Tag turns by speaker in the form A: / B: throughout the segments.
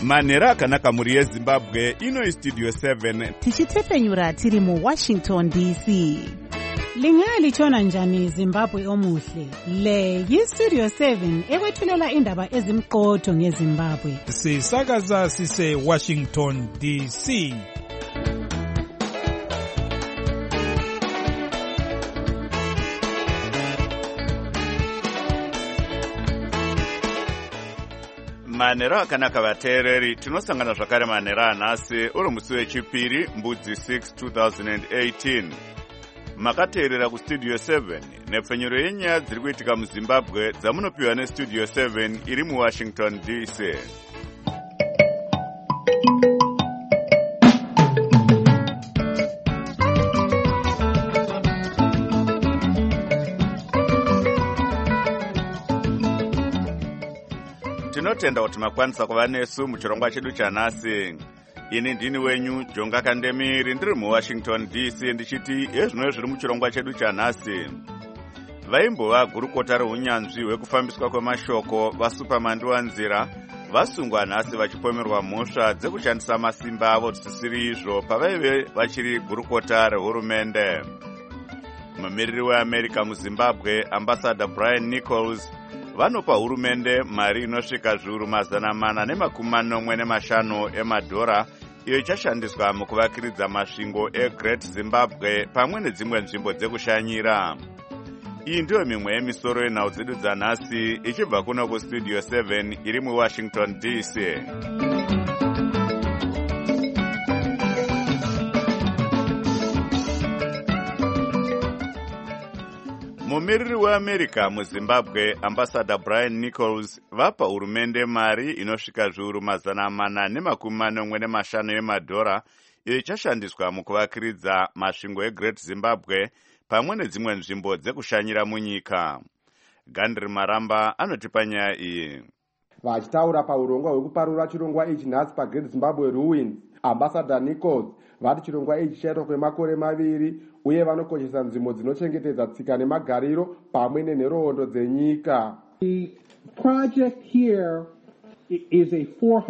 A: manhero akanaka mhuri yezimbabwe. Ino istudio 7
B: tichitepfenyura tiri muWashington DC.
C: Lingaya lichona njani Zimbabwe omuhle? Le yistudio 7 ekwethulela indaba ezimqotho ngeZimbabwe.
D: Sisakaza sise Washington DC.
A: manhero akanaka vateereri, tinosangana zvakare manhero anhasi uri musi wechipiri mbudzi 6 2018. Makateerera kustudio 7 nepfenyuro yenyaya dziri kuitika muZimbabwe dzamunopiwa nestudio 7 iri muWashington DC. Tinotenda kuti makwanisa kuva nesu muchirongwa chedu chanhasi. Ini ndini wenyu Jonga Kandemiri, ndiri muWashington DC, ndichiti ezvino zviri muchirongwa chedu chanhasi. Vaimbova gurukota reunyanzvi hwekufambiswa kwemashoko vaSuperman Wanzira vasungwa nhasi vachipomerwa mhosva dzekushandisa masimba avo zvisiri izvo pavaive vachiri gurukota rehurumende. Mumiriri weAmerica muZimbabwe, Ambassador Brian Nichols, vanopa hurumende mari inosvika zviuru 445 emadhora iyo ichashandiswa mukuvakiridza masvingo eGreat Zimbabwe pamwe nedzimwe nzvimbo dzekushanyira. Iyi ndiyo mimwe yemisoro yenhau dzedu dzanhasi ichibva kuno kustudio 7 iri muWashington DC. Mumiriri weAmerica muZimbabwe, Ambassador Brian Nichols, vapa hurumende mari inosvika zviuru 445 emadhora iyo ichashandiswa mukuvakiridza masvingo eGreat Zimbabwe pamwe nedzimwe nzvimbo dzekushanyira munyika. Gandri Maramba anotipa nyaya iyi.
E: Vachitaura paurongwa hwekuparura chirongwa ichi nhasi paGreat Zimbabwe Ruins, Ambassador Nichols vati chirongwa ichi chaitwa kwemakore 2 uye vanokoshesa nzvimbo dzinochengetedza tsika nemagariro pamwe nenhoroondo dzenyika.
F: The project here is a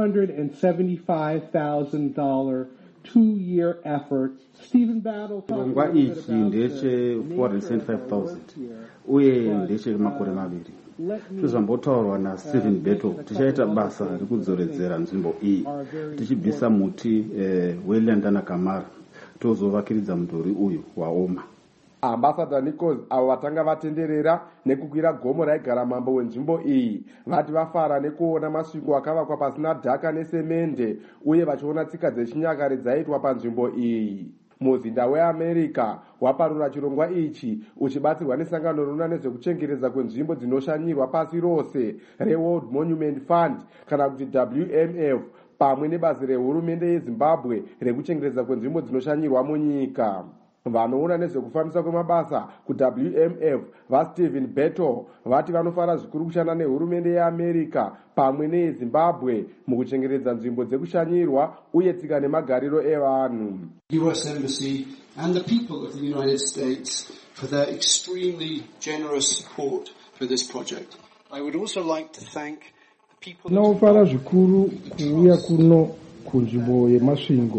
F: $475,000 two-year effort. Stephen Battle
G: chirongwa ichi ndeche 475,000 uye ndeche makore 2. Tizambotaurwa naStephen Battle tichaita basa rekudzoredzera nzvimbo iyi tichibvisa muti weLandana Kamara tozovakiridza mudhuri uyu waoma.
E: Ambassador Nichols avo vatanga vatenderera nekukwira gomo raigara mambo wenzvimbo iyi vati vafara nekuona masvingo akavakwa pasina dhaka nesemende uye vachiona tsika dzechinyakare dzaitwa panzvimbo iyi. Muzinda weAmerica waparura chirongwa ichi uchibatsirwa nesangano rinoona nezvekuchengetedza kwenzvimbo dzinoshanyirwa pasi rose reWorld Monument Fund kana kuti WMF pamwe nebazi rehurumende yeZimbabwe rekuchengetedza kwenzvimbo dzinoshanyirwa munyika. Vanoona nezvekufambisa kwemabasa kuWMF vaStephen Battle vati vanofara zvikuru kushanda nehurumende yeAmerica pamwe neyeZimbabwe mukuchengetedza nzvimbo dzekushanyirwa uye tsika nemagariro evanhu.
H: US Embassy and the people of the United States for their extremely generous support for this project. I would also like to thank the people.
I: Tinofara zvikuru kuuya kuno kunzvimbo yemasvingo.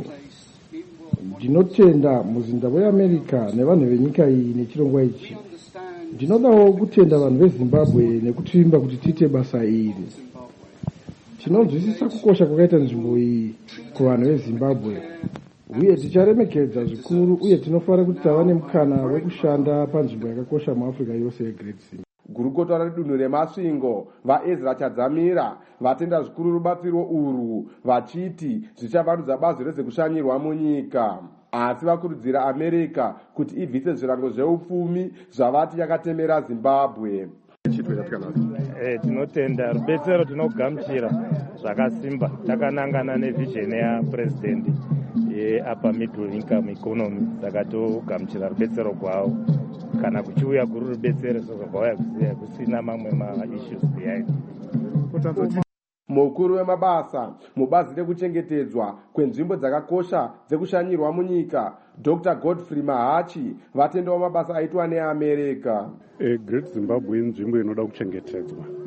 I: Ndinotenda muzinda weAmerica nevanhu venyika iyi nechirongwa ichi. Ndinodawo kutenda vanhu veZimbabwe nekutivimba kuti tiite basa iri. Tinonzwisisa kukosha kwakaita nzvimbo iyi kuvanhu veZimbabwe uye ticharemekedza zvikuru uye tinofara kuti tava nemukana wekushanda panzvimbo yakakosha muAfrica yose yeGreat Zimbabwe.
E: Gurukota redunhu remasvingo vaEzra Chadzamira vatenda zvikuru rubatsiro urwu vachiti zvichavandudza bazi rezvekushanyirwa munyika. Asi vakurudzira America kuti ibvise zvirango zveupfumi zvavati yakatemera Zimbabwe.
J: Tinotenda rubetsero tinogamuchira zvakasimba takanangana nevhizheni yaPresident yeUpper Middle Income Economy takatogamuchira rubetsero kwavo kana kuchiuya kuri rubetsero sezvakauya kusina mamwe maissues behind.
E: Mukuru wemabasa mubazi rekuchengetedzwa kwenzvimbo dzakakosha dzekushanyirwa munyika Dr. Godfrey Mahachi vatendawo mabasa aitwa neAmerica.
K: Great Zimbabwe inzvimbo inoda kuchengetedzwa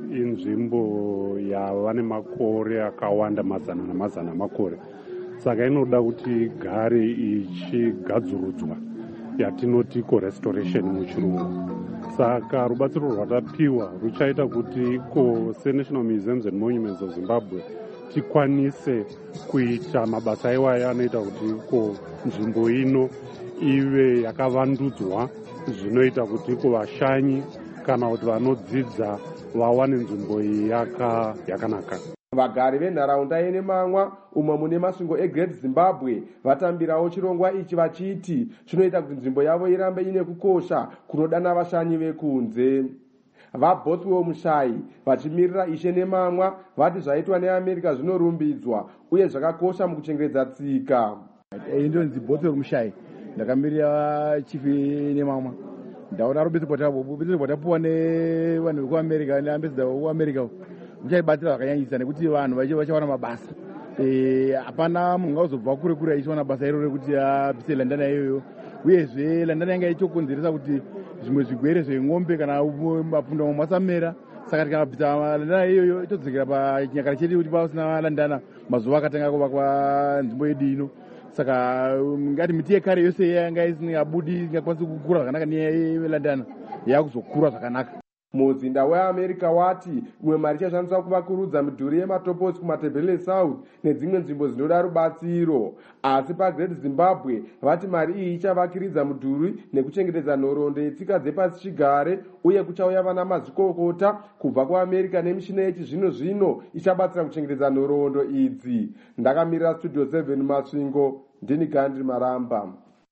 K: inzvimbo yava nemakore akawanda, mazana namazana amakore, saka inoda kuti igare ichigadzurudzwa, yatinoti restoration muchirungu. Saka rubatsiro rwatapiwa ruchaita kuti seNational Museums and Monuments of Zimbabwe tikwanise kuita mabasa iwaya anoita kuti nzvimbo ino ive yakavandudzwa, zvinoita kuti vashanyi kana kuti vanodzidza vawane nzvimbo iyi yakanaka.
E: Vagari venharaunda yeNemamwa umwe mune masvingo eGreat Zimbabwe vatambirawo chirongwa ichi vachiti chinoita kuti nzvimbo yavo irambe ine kukosha kunodana vashanyi vekunze. VaBothwell Mushai vachimirira Ishe Nemamwa vati zvaitwa neAmerica zvinorumbidzwa uye zvakakosha mukuchengetedza tsika.
L: Ndonzi Bothwell Mushai, ndakamirira chief Nemamwa. Ndaona rubetsero rwatapuwa nevanhu vekuAmerica neambassador wekuAmerica muchaibatsira zvakanyanyisa nekuti vanhu vachawana mabasa. Hapana munhu angazobva kure kure achiwana basa iro rekuti apise landana iyoyo, uyezve landana yanga ichokonzeresa kuti zvimwe zvigwere zveng'ombe kana mapunda mamwe asamera. Saka tikapisa landana iyoyo itodzokera pachinyakare chedu kuti pasina landana mazuva akatanga kuvakwa nzvimbo yedu ino. Saka ngati miti yekare yose yanga isingabudi isingakwanisi kukura zvakanaka nelandana yakuzokura zvakanaka.
E: Muzinda weAmerica wati umwe mari ichashandiswa kuvakurudza midhuri yematoposi kumatebhele South nedzimwe nzvimbo dzinoda rubatsiro. Asi paGreat Zimbabwe vati mari iyi ichavakiridza midhuri nekuchengetedza nhoroondo yetsika dzepasi chigare, uye kuchauya vana mazvikokota kubva kuAmerica nemishina yechizvino zvino ichabatsira kuchengetedza nhoroondo idzi. Ndakamirira Studio 7 Masvingo, ndini Gandhi Maramba.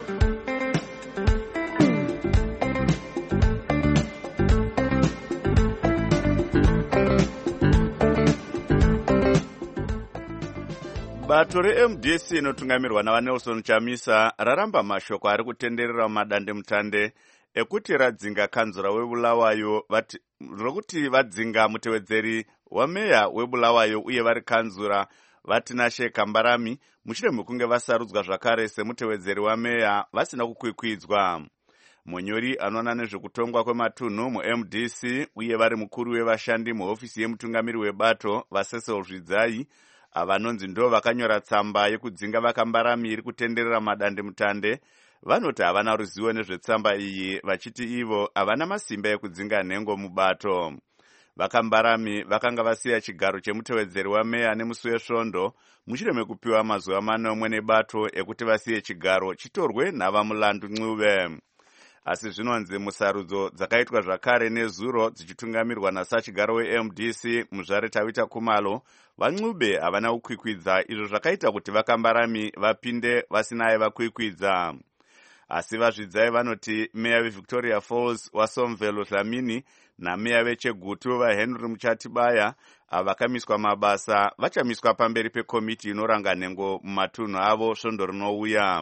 A: Bato reMDC inotungamirwa naVaNelson Chamisa raramba mashoko ari kutenderera mumadandemutande ekuti radzinga kanzura weBulawayo rokuti vadzinga mutevedzeri wameya weBulawayo uye vari kanzura vatinashe Kambarami mushure mekunge vasarudzwa zvakare semutevedzeri wameya vasina kukwikwidzwa. Munyori anoona nezvekutongwa kwematunhu muMDC uye vari mukuru wevashandi muhofisi yemutungamiri webato vaCecil Zvidzai avanonzi ndo vakanyora tsamba yekudzinga vakambarami iri kutenderera madandemutande vanoti havana ruzivo nezvetsamba iyi, vachiti ivo havana masimba ekudzinga nhengo mubato. Vakambarami vakanga vasiya chigaro chemutevedzeri wameya nemusi wesvondo mushure mekupiwa mazuva 4 nebato ekuti vasiye chigaro chitorwe navamulandu Ncube. Asi zvinonzi musarudzo dzakaitwa zvakare nezuro dzichitungamirwa nasachigaro weMDC Muzvare Tavita Kumalo vaNcube havana kukwikwidza, izvo zvakaita kuti Vakambarami vapinde vasinaye vakwikwidza. Asi vaZvidzai vanoti meya veVictoria Falls waSomvelo Dlamini nameya veChegutu vaHenry Muchatibaya avakamiswa mabasa vachamiswa pamberi pekomiti inoranga nhengo mumatunhu avo svondo rinouya.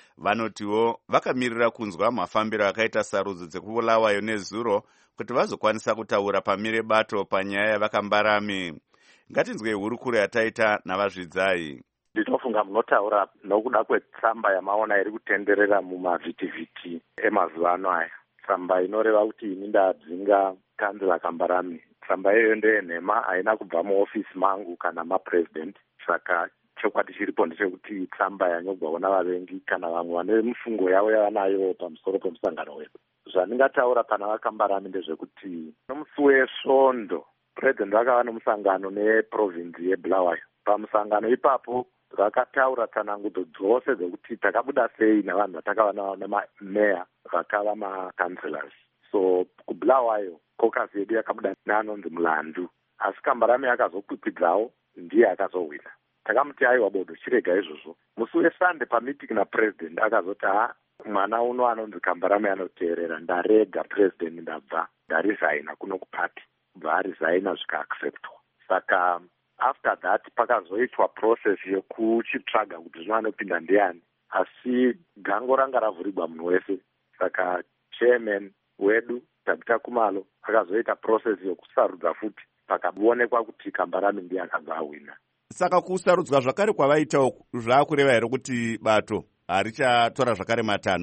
A: Vanotiwo vakamirira kunzwa mafambiro akaita sarudzo dzekuBulawayo nezuro kuti vazokwanisa kutaura pamire bato panyaya yavakambarami. Ngatinzwe hurukuro yataita navaZvidzai.
M: Ndinofunga munotaura nokuda kwetsamba yamaona iri kutenderera mumavhitivhiti emazuva ano aya. Tsamba inoreva kuti ini ndadzinga kanzura Kambarami. Tsamba iyoyo ndeyenhema, haina kubva muofisi mangu kana mapresident. Saka chokwadi chiripo ndechekuti tsamba yanyogwawo navavengi kana vamwe vane mifungo yavo yavanayo pamusoro pemusangano wedu. Zvandingataura pana Vakambarami ndezvekuti nomusi wesvondo president vakava nomusangano neprovinsi yeBulawayo. Pamusangano ipapo vakataura tsanangudzo dzose dzekuti takabuda sei navanhu vatakava navo nemameya vakava makanselors. So kuBulawayo kokasi yedu yakabuda neanonzi mulandu, asi Kambarami akazokwikwidzwawo ndiye akazowina. Takamuti aiwa bodo chirega izvozvo. Musi weSunday pamiting napresident akazoti mwana uno anonzi Kambarami anoteerera, ndarega president ndabva ndarizaina kuno kupati. Bva arizaina zvikaacceptwa. Saka after that pakazoitwa process yekuchitsvaga kuti zvino anopinda ndiani, asi gango ranga ravhurirwa munhu wese. Saka chairman wedu Tabita Kumalo akazoita process yokusarudza futi, pakaonekwa kuti Kambarami ndiye akabva awina.
A: Saka kusarudzwa zvakare kwavaitawo zvaakureva here kuti bato harichatora zvakare matanho?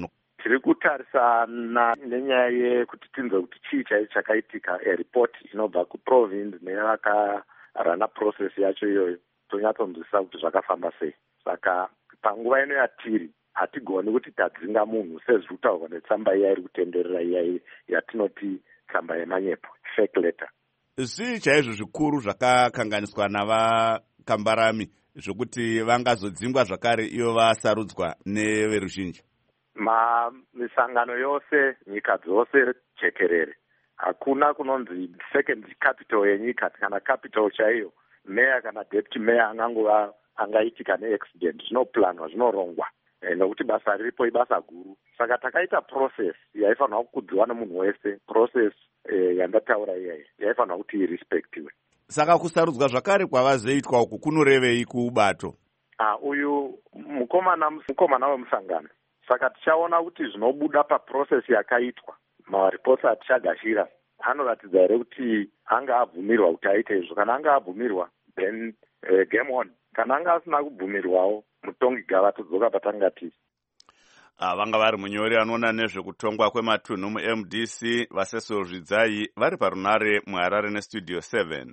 M: tiri kutarisana nenyaya yekuti tinzwe kuti chii chaicho chakaitika. Ripoti inobva kuprovince nevakarana process yacho iyoyo tonyatsonzwisisa kuti zvakafamba sei. Saka panguva ino yatiri hatigoni kuti tadzinga munhu sezviri kutaurwa netsamba iya iri kutenderera iya yatinoti tsamba yemanyepo, fake letter.
A: Zvii chaizvo zvikuru zvakakanganiswa navakambarami zvokuti vangazodzingwa zvakare ivo vasarudzwa neveruzhinji?
M: Misangano yose, nyika dzose jekerere, hakuna kunonzi second capital yenyika kana capital chaiyo, meya kana deputy meya angaitika neaccident. Zvinoplanwa, zvinorongwa, nokuti basa riripo ibasa guru. Saka takaita process yaifanira kukudziwa nemunhu wese, process yandataura iyayi yaifanira kuti irespectiwe.
A: Saka kusarudzwa zvakare kwavazoitwa uku kunorevei kuubato?
M: Uyu mukomana wemusangano. Saka tichaona kuti zvinobuda paprocess yakaitwa, maripotsi atichagashira anoratidza here kuti anga abvumirwa kuti aite izvo. Kana anga abvumirwa, then game on. Kana anga asina kubvumirwawo, mutongi gava todzoka patanga tiri.
A: Vanga vari munyori anoona nezvekutongwa kwematunhu muMDC Vaseso Zvidzai vari parunare muHarare nestudio 7.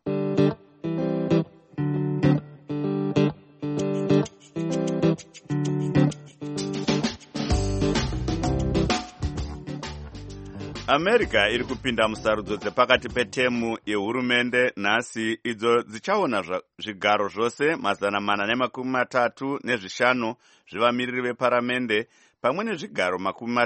A: America iri kupinda musarudzo dzepakati petemu yehurumende nhasi, idzo dzichaona zvigaro zvose 435 zvevamiriri veparamende pamwe nezvigaro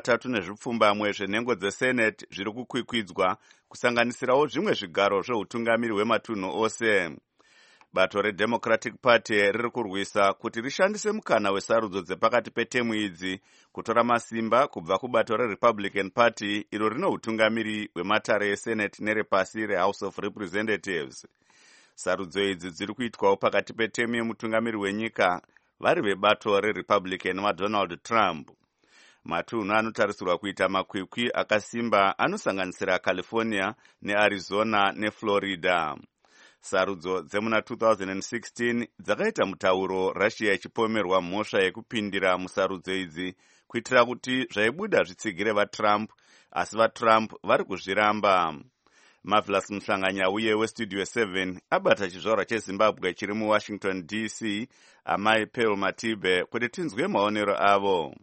A: 36 zvenhengo dzesenate zviri kukwikwidzwa, kusanganisirawo zvimwe zvigaro zveutungamiri hwematunhu ose. Bato reDemocratic Party riri kurwisa kuti rishandise mukana wesarudzo dzepakati petemu idzi kutora masimba kubva kubato reRepublican Party iro rino utungamiri hwematare eSenate nerepasi reHouse of Representatives. Sarudzo idzi dziri kuitwawo pakati petemu yemutungamiri wenyika vari vebato reRepublican vaDonald Trump. Matunhu anotarisirwa kuita makwikwi akasimba anosanganisira California neArizona neFlorida. Sarudzo dzemuna 2016 dzakaita mutauro Russia ichipomerwa mhosva yekupindira musarudzo idzi kuitira kuti zvaibuda zvitsigire vaTrump, asi vaTrump vari kuzviramba. Marvelous Mhlanganya uye westudio 7 abata chizvarwa cheZimbabwe chiri muWashington DC, amai Pearl Matibe, kuti tinzwe maonero avo.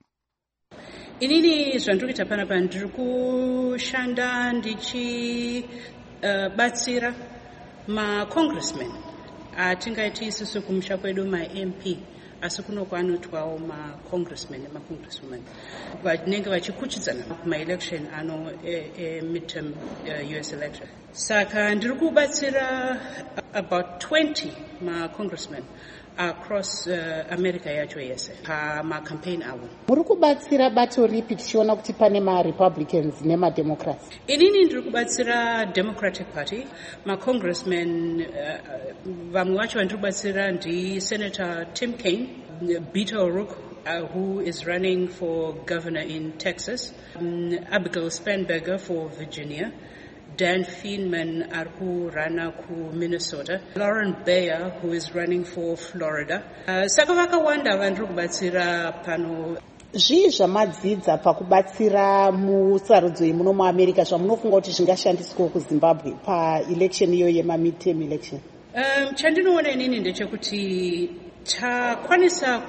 N: Inini zvandiri kuita panapa ndiri kushanda ndichibatsira ma-congressmen atingaiti isusu kumusha kwedu ma-MP, asi kuno kwanoitwawo ma-congressmen nema-congresswomen vanenge vachikuchidzana kuma-election ano midterm US election. Saka ndiri kubatsira about 20 ma-congressmen across America yacho yese pamacampaign avo.
B: Muri kubatsira bato ripi tichiona kuti pane ma-Republicans nema-Democrats?
N: Inini ndiri kubatsira Democratic Party. Ma-congressmen vamwe vacho vandiri kubatsira ndi-Senator Tim Kaine, Beto O'Rourke, who is running for governor in Texas, Abigail Spanberger for Virginia, Dan Feinman arkurana ku Minnesota, Lauren Bayer who is running for Florida. Saka vakawanda vandiri kubatsira pano.
B: Zvii zvamadzidza pakubatsira musarudzo yemuno muAmerica zvamunofunga kuti zvingashandiswa kuZimbabwe pa-election iyo yema-midterm election?
N: Chandinoona inini ndechekuti takwanisa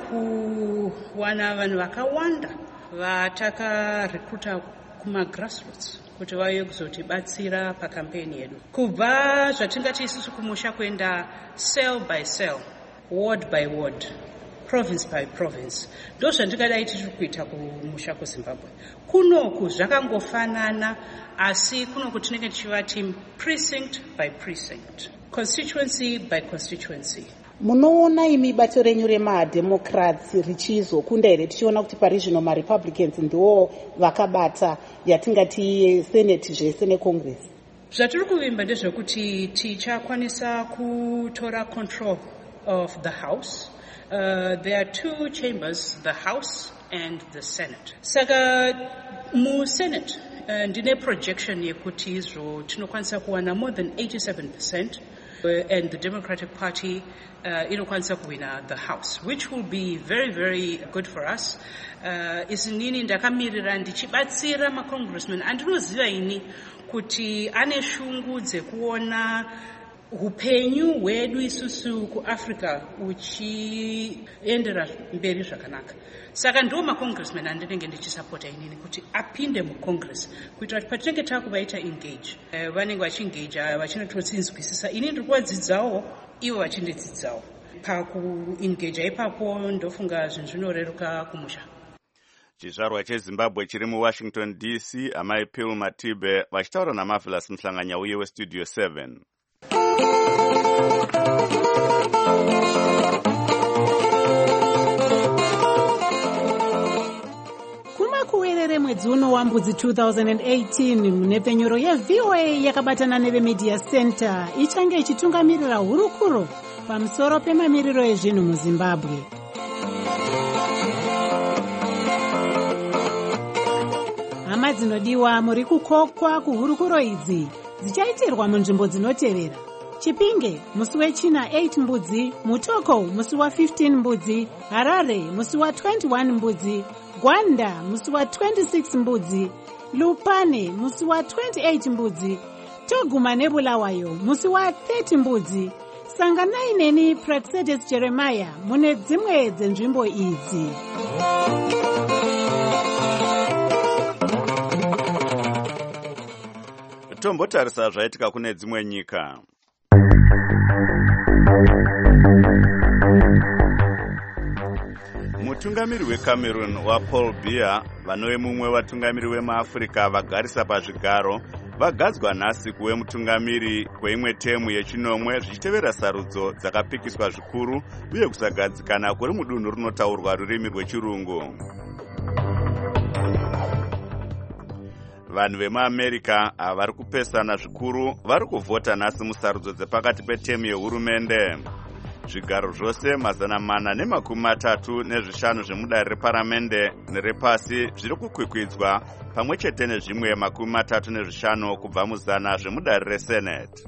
N: kuwana vanhu vakawanda vatakarekruta kuma-grassroots kuti vauye kuzotibatsira pakampeni yedu, kubva zvatingati isusu kumusha kuenda cell by cell, ward by ward, province by province. Ndo zvandingadai tiri kuita kumusha kuZimbabwe. Kunoku zvakangofanana, asi kunoku tinenge tichivati precinct by precinct, constituency by constituency.
B: Munoona imi bato renyu rema-Democrats richizokunda here tichiona kuti parizvino ma-Republicans ndiwo vakabata yatingati Senate zvese neCongress?
N: Zvatiri kuvimba ndezvekuti tichakwanisa kutora control of the House. There are two chambers, the House and the Senate. Saka muSenate ndine projection yekuti izvo tinokwanisa kuwana more than 87%. and the Democratic Party inokwanisa kuwina the House, which will be very, very good for us. Isinini ndakamirira ndichibatsira ma-congressmen andinoziva ini kuti ane shungu dzekuona upenyu hwedu isusu kuAfrica uchiendera mberi zvakanaka. Saka ndo ma-congressmen andinenge ndichisapota inini kuti apinde mu-congress kuitira kuti patinenge takuvaita engage vanenge vachiengage vachinototsinzwisisa ini ndiri kuvadzidzawo ivo vachindidzidzawo. Pakuengage ipapo ndofunga zvinhu zvinoreruka kumusha.
A: Chizvarwa cheZimbabwe chiri muWashington DC, amai Phil Matibe vachitaura naMarvelous Mhlanganyauye weStudio 7.
C: Kumakuwerere mwedzi uno wambudzi 2018 nepfenyuro yeVOA yakabatana neveMedia Center ichange ichitungamirira hurukuro pamusoro pemamiriro ezvinhu muZimbabwe. Hama dzinodiwa, muri kukokwa kuhurukuro idzi dzichaitirwa munzvimbo dzinotevera: Chipinge musi wechina 8 mbudzi, Mutoko musi wa15 mbudzi, Harare musi wa21 mbudzi, Gwanda musi wa26 mbudzi, Lupane musi wa28 mbudzi, toguma neBulawayo musi wa30 mbudzi. Sanganai neni Praxedes Jeremiah mune dzimwe dzenzvimbo idzi.
A: Tombotarisa zvaitika kune dzimwe nyika. Mutungamiri weCameroon waPaul Biya vanove mumwe vatungamiri vemaAfrica vagarisa pazvigaro vagadzwa nhasi kuve mutungamiri kweimwe temu yechinomwe zvichitevera sarudzo dzakapikiswa zvikuru uye kusagadzikana kuri mudunhu rinotaurwa rurimi rwechirungu. Vanhu vemuAmerica vari kupesana zvikuru vari kuvhota nhasi musarudzo dzepakati petemu yehurumende. Zvigaro zvose 435 zvemudare reparamende nerepasi zviri kukwikwidzwa pamwe chete nezvimwe 35 kubva muzana zvemudare reSenate.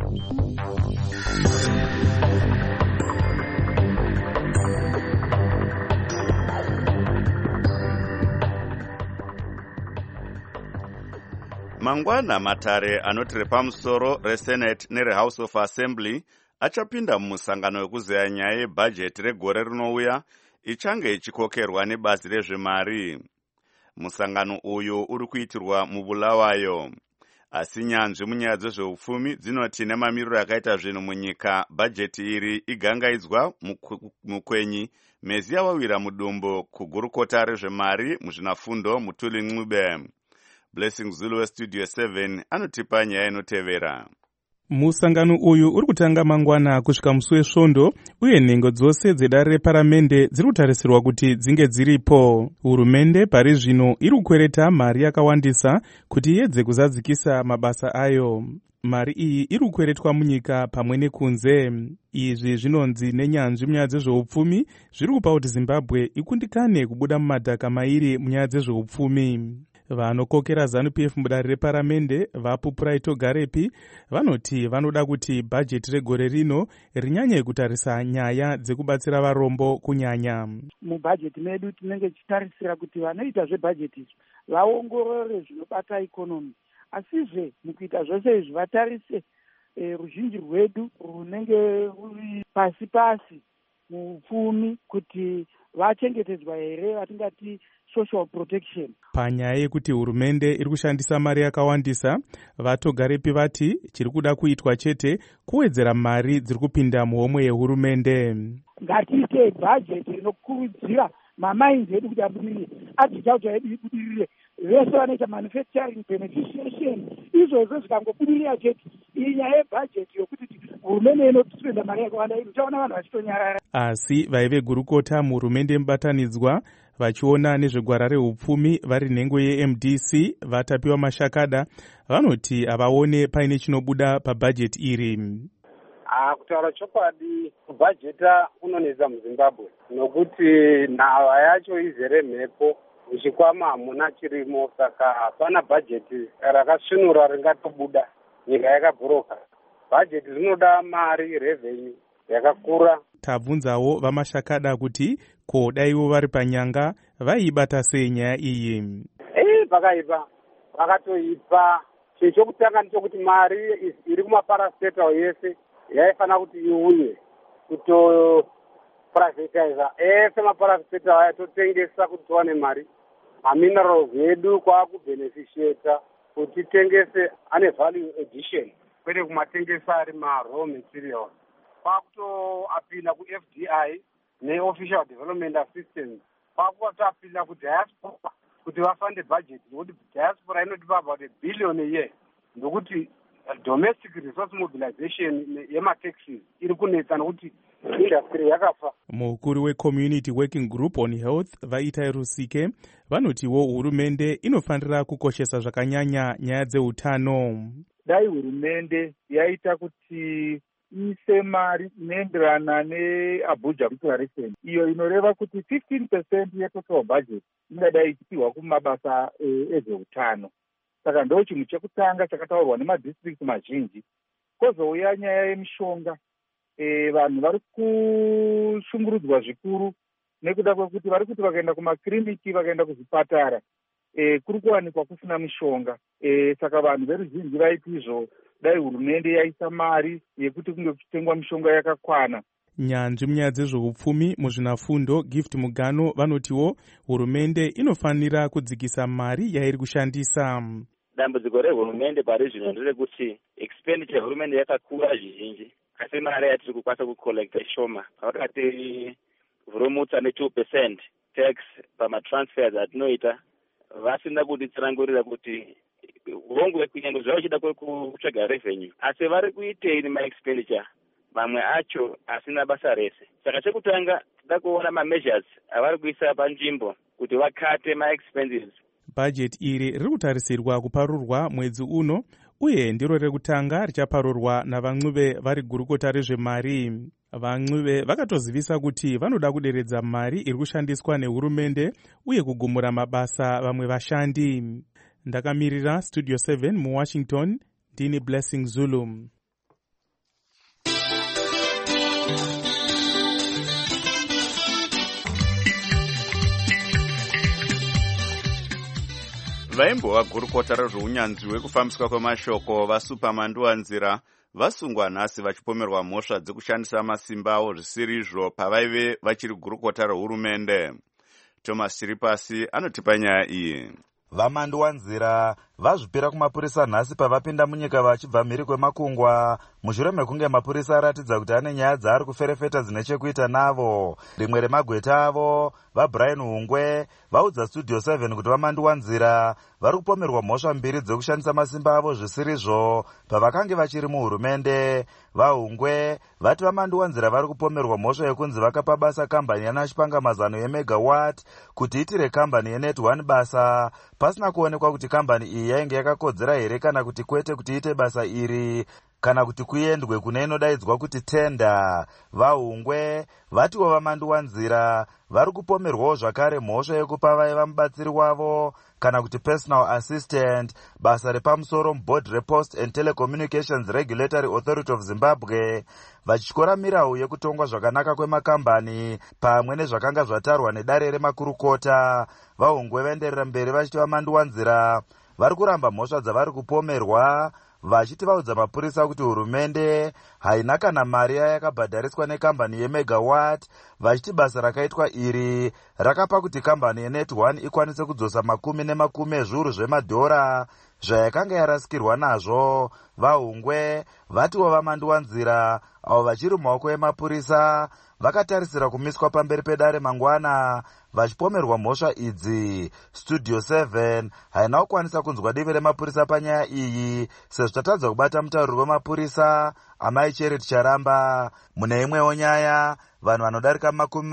A: Mangwana matare anoti repamusoro reSenate nereHouse of Assembly achapinda mumusangano wekuzeya nyaya yebhajeti regore rinouya ichange ichikokerwa nebazi rezvemari. Musangano uyu uri kuitirwa muBulawayo. Asi nyanzvi munyaya dzezveupfumi dzinoti nemamiriro akaita zvinhu munyika bhajeti iri igangaidzwa mukwenyi mezi yawawira mudumbu kugurukota rezvemari muzvinafundo Mutuli Ncube. Blessing Zulu weStudio 7 anotipa nyaya inotevera.
D: Musangano uyu uri kutanga mangwana kusvika musi wesvondo uye nhengo dzose dzedare reparamende dziri kutarisirwa kuti dzinge dziripo. Hurumende pari zvino iri kukwereta mari yakawandisa kuti iedze kuzadzikisa mabasa ayo. Mari iyi iri kukweretwa munyika pamwe nekunze. Izvi zvinonzi nenyanzvi munyaya dzezveupfumi zviri kupa kuti Zimbabwe ikundikane kubuda mumadhaka mairi munyaya dzezveupfumi. Vanokokera ZANU-PF mudare reparamende vaPupura Togarepi vanoti vanoda kuti bhajeti regore rino rinyanye kutarisa nyaya dzekubatsira varombo kunyanya.
O: Mubhajeti medu tinenge tichitarisira kuti vanoita zvebhajeti vaongorore zvinobata ikonomi, asizve mukuita zvose izvi vatarise ruzhinji rwedu runenge ruri pasi pasi muupfumi kuti vachengetedzwa here, vatingati social protection.
D: Panyaya yekuti hurumende iri kushandisa mari yakawandisa, vaTogarepi vati chiri kuda kuitwa chete kuwedzera mari dziri kupinda muhomwe yehurumende.
O: Ngatiite bhajeti inokurudzira mamainzi edu kuti abudirire, agriculture yedu ibudirire, vese vanoita manufacturing, beneficiation, izvozvo zvikangobudirira chete. Iyi nyaya yebhajeti yokuti hurumende inospenda mari yakawanda inotaona vanhu vachitonyarara.
D: Asi vaive gurukota muhurumende mubatanidzwa vachiona nezvegwara reupfumi vari nhengo yeMDC vatapiwa mashakada vanoti havaone paine chinobuda pabhajeti iri.
P: Kutaura chokwadi, kubhajeta unonetsa muZimbabwe nokuti nhava yacho izere mhepo, muchikwama hamuna chirimo, saka hapana bhajeti rakasvinura ringatobuda, nyika yakabhuroka. bhajeti rinoda mari, revenue yakakura.
D: Tabvunzawo vamashakada kuti ko daiwo vari panyanga vaibata sei nyaya iyi.
P: Vakaipa, vakatoipa. Chinhu chokutanga ndechekuti mari iri kumaparastatal yese yaifanira kuti iuye kutoprivatiza ese maparastatal aya totengesa kuti tiwane mari. Maminerals edu kwakubenefisheta kuti tengese ane value addition kwete kumatengesa ari ma-raw materials. Kwakutoapila ku-FDI ne-Official Development Assistance. Kwakutoapila ku-diaspora kuti vafande budget nokuti diaspora inotipa about $1 billion a year. Ndokuti domestic resource mobilization yema-taxes iri kunetsa nokuti industry yakafa.
D: Mukuru we-Community Working Group on Health Vaitai Rusike vanotiwo hurumende inofanira kukoshesa zvakanyanya nyaya dzeutano.
Q: Dai hurumende yaita kuti ise mari inoenderana neAbuja Declaration iyo inoreva kuti 15% yetotal budget ingadai ichipiwa kumabasa ezveutano. Saka ndo chinhu chekutanga chakataurwa nemadistrict mazhinji. Kozouya nyaya yemishonga. Vanhu vari kushungurudzwa zvikuru nekuda kwekuti vari kuti vakaenda kumakliniki vakaenda kuzvipatara kuri kuwanikwa kusina mishonga. Saka vanhu veruzhinji vaiti izvo dai hurumende yaisa mari yekuti kunge kuchitengwa mishonga yakakwana.
D: Nyanzvi munyaya dzezveupfumi muzvinafundo Gift Mugano vanotiwo hurumende inofanira kudzikisa mari yairi kushandisa.
R: Dambudziko rehurumende pari zvino nderekuti expenditure hurumende yakakura zvizhinji asi mari yatiri kukwanisa kucollecta shoma. Vakati vhurumutsa ne2% tax pamatransfers atinoita vasina kutitsanangurira kuti urongwe kunyange zvavo chida kutsvaga revenue asi vari kuitei nemaexpenditure mamwe acho asina basa rese. Saka chekutanga tida kuona ma-measures avari kuisa panzvimbo kuti vakate ma-expenses.
D: Budget iri riri kutarisirwa kuparurwa mwedzi uno uye ndiro rekutanga richaparurwa navamwe vari gurukota rezvemari. Vamwe vakatozivisa kuti vanoda kuderedza mari iri kushandiswa nehurumende uye kugumura mabasa vamwe vashandi. Ndakamirira Studio 7 muWashington, ndini Blessing Zulu.
A: Vaimbova gurukota rezveunyanzvi hwekufambiswa kwemashoko vaSupamanduwanzira vasungwa nhasi vachipomerwa mhosva dzekushandisa masimba avo zvisiri izvo pavaive vachiri gurukota rehurumende. Thomas Chiripasi anotipa nyaya iyi.
S: Vamanduwanzira vazvipira kumapurisa nhasi pavapinda munyika vachibva mhiri kwemakungwa mushure mekunge mapurisa aratidza kuti ane nyaya dzaari kuferefeta dzine chekuita navo. Rimwe remagweta avo vaBrian Hungwe vaudza Studio 7 kuti vamanduwanzira vari kupomerwa mhosva mbiri dzekushandisa masimba avo zvisirizvo pavakange vachiri muhurumende. VaHungwe vati vamanduwanzira vari kupomerwa mhosva yekunzi vakapa basa kambani yanachipanga-mazano yeMegawatt kuti itire kambani yeNet1 basa pasina kuonekwa kuti kambani iyi yainge yakakodzera here kana kuti kwete kuti iite basa iri kana kuti kuendwe kune inodaidzwa kuti tenda. VaHungwe vatiwo vamanduwanzira vari kupomerwawo zvakare mhosva yekupa vaiva mubatsiri wavo kana kuti personal assistant basa repamusoro muBoard rePost and Telecommunications Regulatory Authority of Zimbabwe vachityora mirau yekutongwa zvakanaka kwemakambani pamwe nezvakanga zvatarwa nedare remakurukota. VaHungwe vaenderera mberi vachiti vamanduwanzira vari kuramba mhosva dzavari kupomerwa vachiti vaudza mapurisa kuti hurumende haina kana mari yayakabhadhariswa nekambani yeMegawatt vachiti basa rakaitwa iri rakapa kuti kambani yeNet1 ikwanise kudzosa makumi ezviuru zvemadhora zvayakanga yarasikirwa nazvo. VaHungwe vatiwo vamanduwanzira avo vachiri mumaoko emapurisa vakatarisira kumiswa pamberi pedare mangwana vachipomerwa mhosva idzi. Studio 7 haina kukwanisa kunzwa divi remapurisa panyaya iyi sezvo tatadza kubata mutauriri wemapurisa Amai Charity Charamba. Mune imwewo nyaya vanhu vanodarika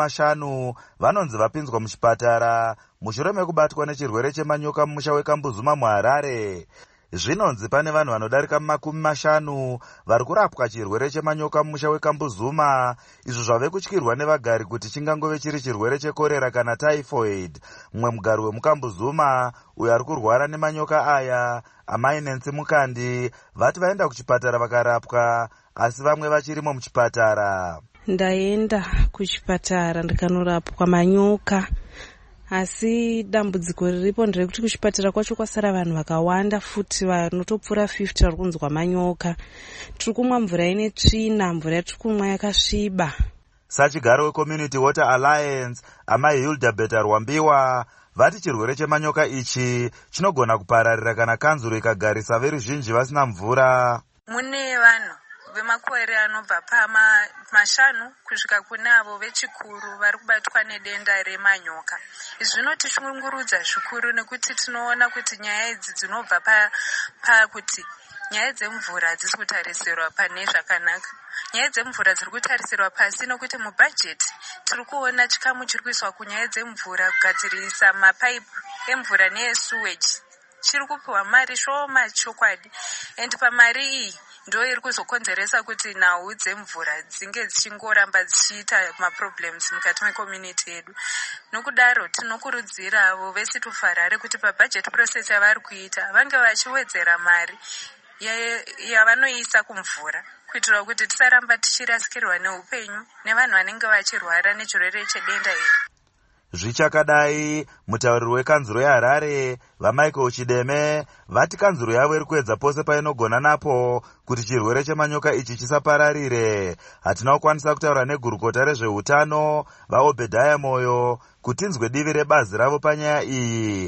S: 50 vanonzi vapinzwa muchipatara mushure mekubatwa nechirwere chemanyoka mumusha weKambuzuma muHarare. Zvinonzi pane vanhu vanodarika 50 vari kurapwa chirwere chemanyoka mumusha weKambuzuma, izvo zvave kutyirwa nevagari kuti chingangove chiri chirwere chekorera kana typhoid. Mumwe mugari wemuKambuzuma uyo ari kurwara nemanyoka aya, amai Nancy Mukandi, vati vaenda kuchipatara vakarapwa, asi vamwe vachirimo muchipatara.
T: Ndaenda kuchipatara ndikanorapwa manyoka, asi dambudziko riripo nderekuti kuchipatara kwacho kwasara vanhu vakawanda, futi vanotopfuura 50 vari kunzwa manyoka. Tiri kumwa mvura ine tsvina, mvura yatiri kumwa yakasviba.
S: Sachigaro weCommunity Water Alliance, amai Hilda Beta Rwambiwa, vati chirwere chemanyoka ichi chinogona kupararira kana kanzuro ikagarisa veruzhinji vasina mvura.
U: Mune vanhu vemakore anobva pamashanu kusvika kune avo vechikuru vari kubatwa nedenda remanyoka. Izvi zvinotishungurudza zvikuru nekuti tinoona kuti nyaya idzi dzinobva pakuti nyaya dzemvura hadzisi kutarisirwa pane zvakanaka. Nyaya dzemvura dziri kutarisirwa pasi nokuti mubhajeti tiri kuona chikamu chiri kuiswa kunyaya dzemvura kugadzirisa mapaipi emvura neesuweji chiri kupiwa mari shoma chokwadi, and pamari iyi ndo iri kuzokonzeresa kuti nhau dzemvura dzinge dzichingoramba dzichiita maproblems mukati mecommunity yedu. Nokudaro tinokurudzira avo vesitu Farare kuti pabudget process yavari kuita vange vachiwedzera mari yavanoisa kumvura kuitira kuti tisaramba tichirasikirwa neupenyu nevanhu vanenge vachirwara nechirwere chedenda iri.
S: Zvichakadai, mutauriri wekanzuro yeHarare vaMichael Chideme vati kanzuro yavo iri kuedza pose painogona napo kuti chirwere chemanyoka ichi chisapararire. Hatina kukwanisa kutaura negurukota rezveutano vaObedhaya Moyo kuti tinzwe divi rebazi ravo panyaya iyi.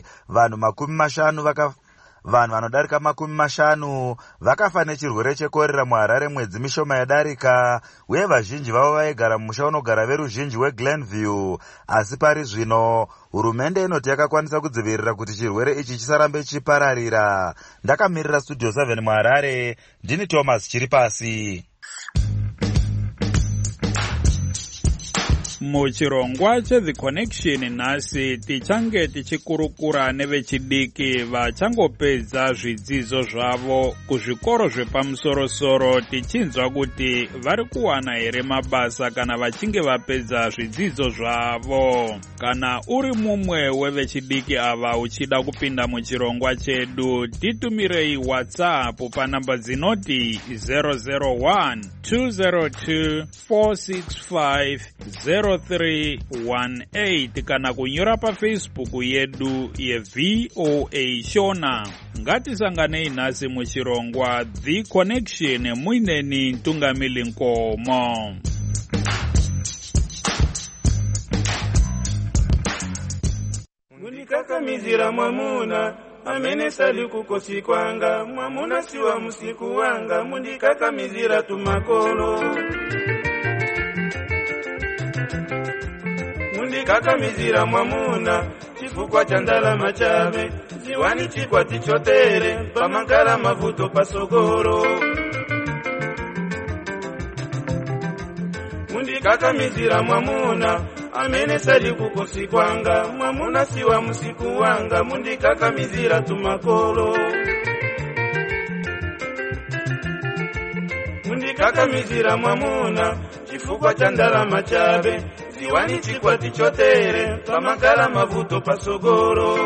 S: Vanhu vanodarika 50 vakafa nechirwere chekorera muHarare mwedzi mishoma yadarika, uye vazhinji vavo vaigara mumusha unogara veruzhinji weGlenview. Asi pari zvino hurumende inoti yakakwanisa kudzivirira kuti chirwere ichi chisarambe chichipararira. Ndakamirira Studio 7 muHarare, ndini Thomas Chiripasi.
V: Muchirongwa cheThe Connection nhasi tichange tichikurukura nevechidiki vachangopedza zvidzidzo zvavo kuzvikoro zvepamusoro-soro, tichinzwa kuti vari kuwana here mabasa kana vachinge vapedza zvidzidzo zvavo. Kana uri mumwe wevechidiki ava uchida kupinda muchirongwa chedu, titumirei WhatsApp panamba dzinoti 001 202 465 0318 kana kunyora paFacebook yedu yeVOA Shona. Ngatisanganei nhasi muchirongwa The Connection muineni Ntungamili Nkomo.
W: Mundikakamizira mwamuna amene sali kukosi kwanga, mwamuna siwa musiku wanga, mundikakamizira tumakolo. Mundikakamizira mwamuna chifukwa cha ndalama chabe, ziwani chikwati chotere pamakala mavuto pasogoro. Mundikakamizira mwamuna amene sali kukosi kwanga, mwamuna siwa musiku wanga, mundikakamizira tumakolo. Mundikakamizira mwamuna chifukwa cha ndalama chabe, ziwani chikwati chotere pamakala mavuto pasogoro.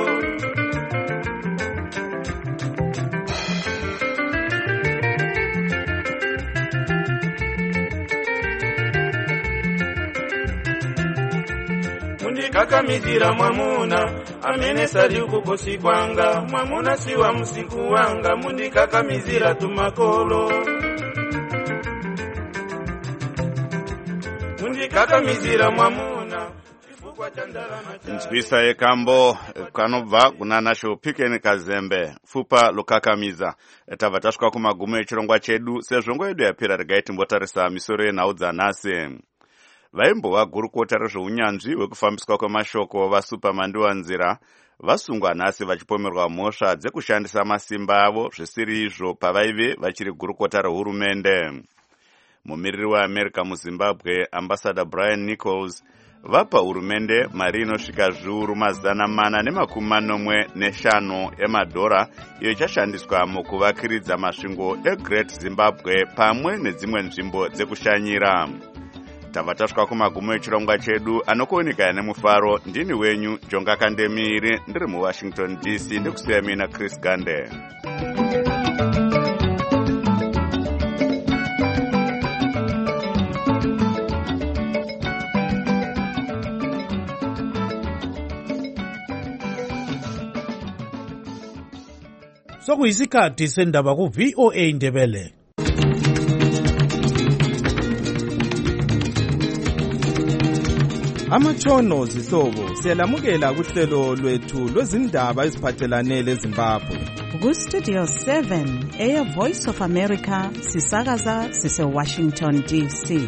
W: Mundikakamizira mwamuna amene sali kukosi kwanga, mwamuna siwa musiku wanga, mundikakamizira tumakolo. Mundikakamizira mwamuna chifukwa cha ndalama chabe.
A: Nzwisa yekambo kanobva kuna Nasho Piken Kazembe fupa lokakamiza. Tava tasvika kumagumo echirongwa chedu, sezvongo yedu yapera regai timbotarisa misoro yenhau dzanhasi. Vaimbova gurukota rezveunyanzvi hwekufambiswa kwemashoko vaSupermandiwa Nzira vasungwa nhasi vachipomerwa mhosva dzekushandisa masimba avo zvisiri izvo pavaive vachiri gurukota rehurumende. Mumiriri weAmerica muZimbabwe, Ambassador Brian Nichols, vapa hurumende mari inosvika zviuru 495 emadhora iyo ichashandiswa mukuvakiridza masvingo eGreat Zimbabwe pamwe nedzimwe nzvimbo dzekushanyira. Tava tasvika kumagumo echirongwa chedu anokuoneka nemufaro. Ndini wenyu Jonga Kandemiri, ndiri muWashington DC, ndikusiya mina Chris Gande.
F: Sokuyisikhathi sendaba ku-VOA Indebele.
G: Amatshono zihlobo siyalamukela kuhlelo lwethu lwezindaba eziphathelane leZimbabwe.
H: Ku-Studio 7 eya Voice of America sisakaza sise-Washington DC.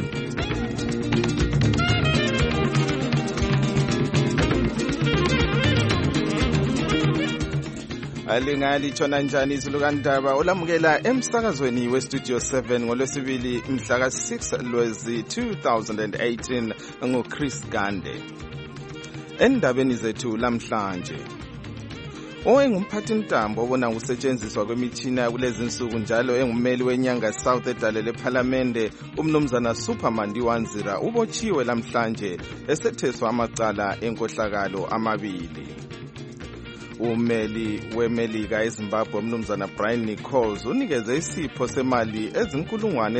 G: Alingalithona njani izulukandaba olamukela emsakazweni we-Studio 7 ngolwesibili mhla ka-6 Lwezi 2018 nguChris Gande. Endabeni zethu lamhlanje, owayengumphathintambo obona ukusetshenziswa kwemitshina kulezi nsuku njalo engummeli weNyanga South edale lephalamende umnumzana Superman Ndiwanzira ubotshiwe lamhlanje esetheswa amacala enkohlakalo amabili. Ummeli weMelika eZimbabwe umnumzana Brian Nichols unikeze isipho semali ezinkulungwane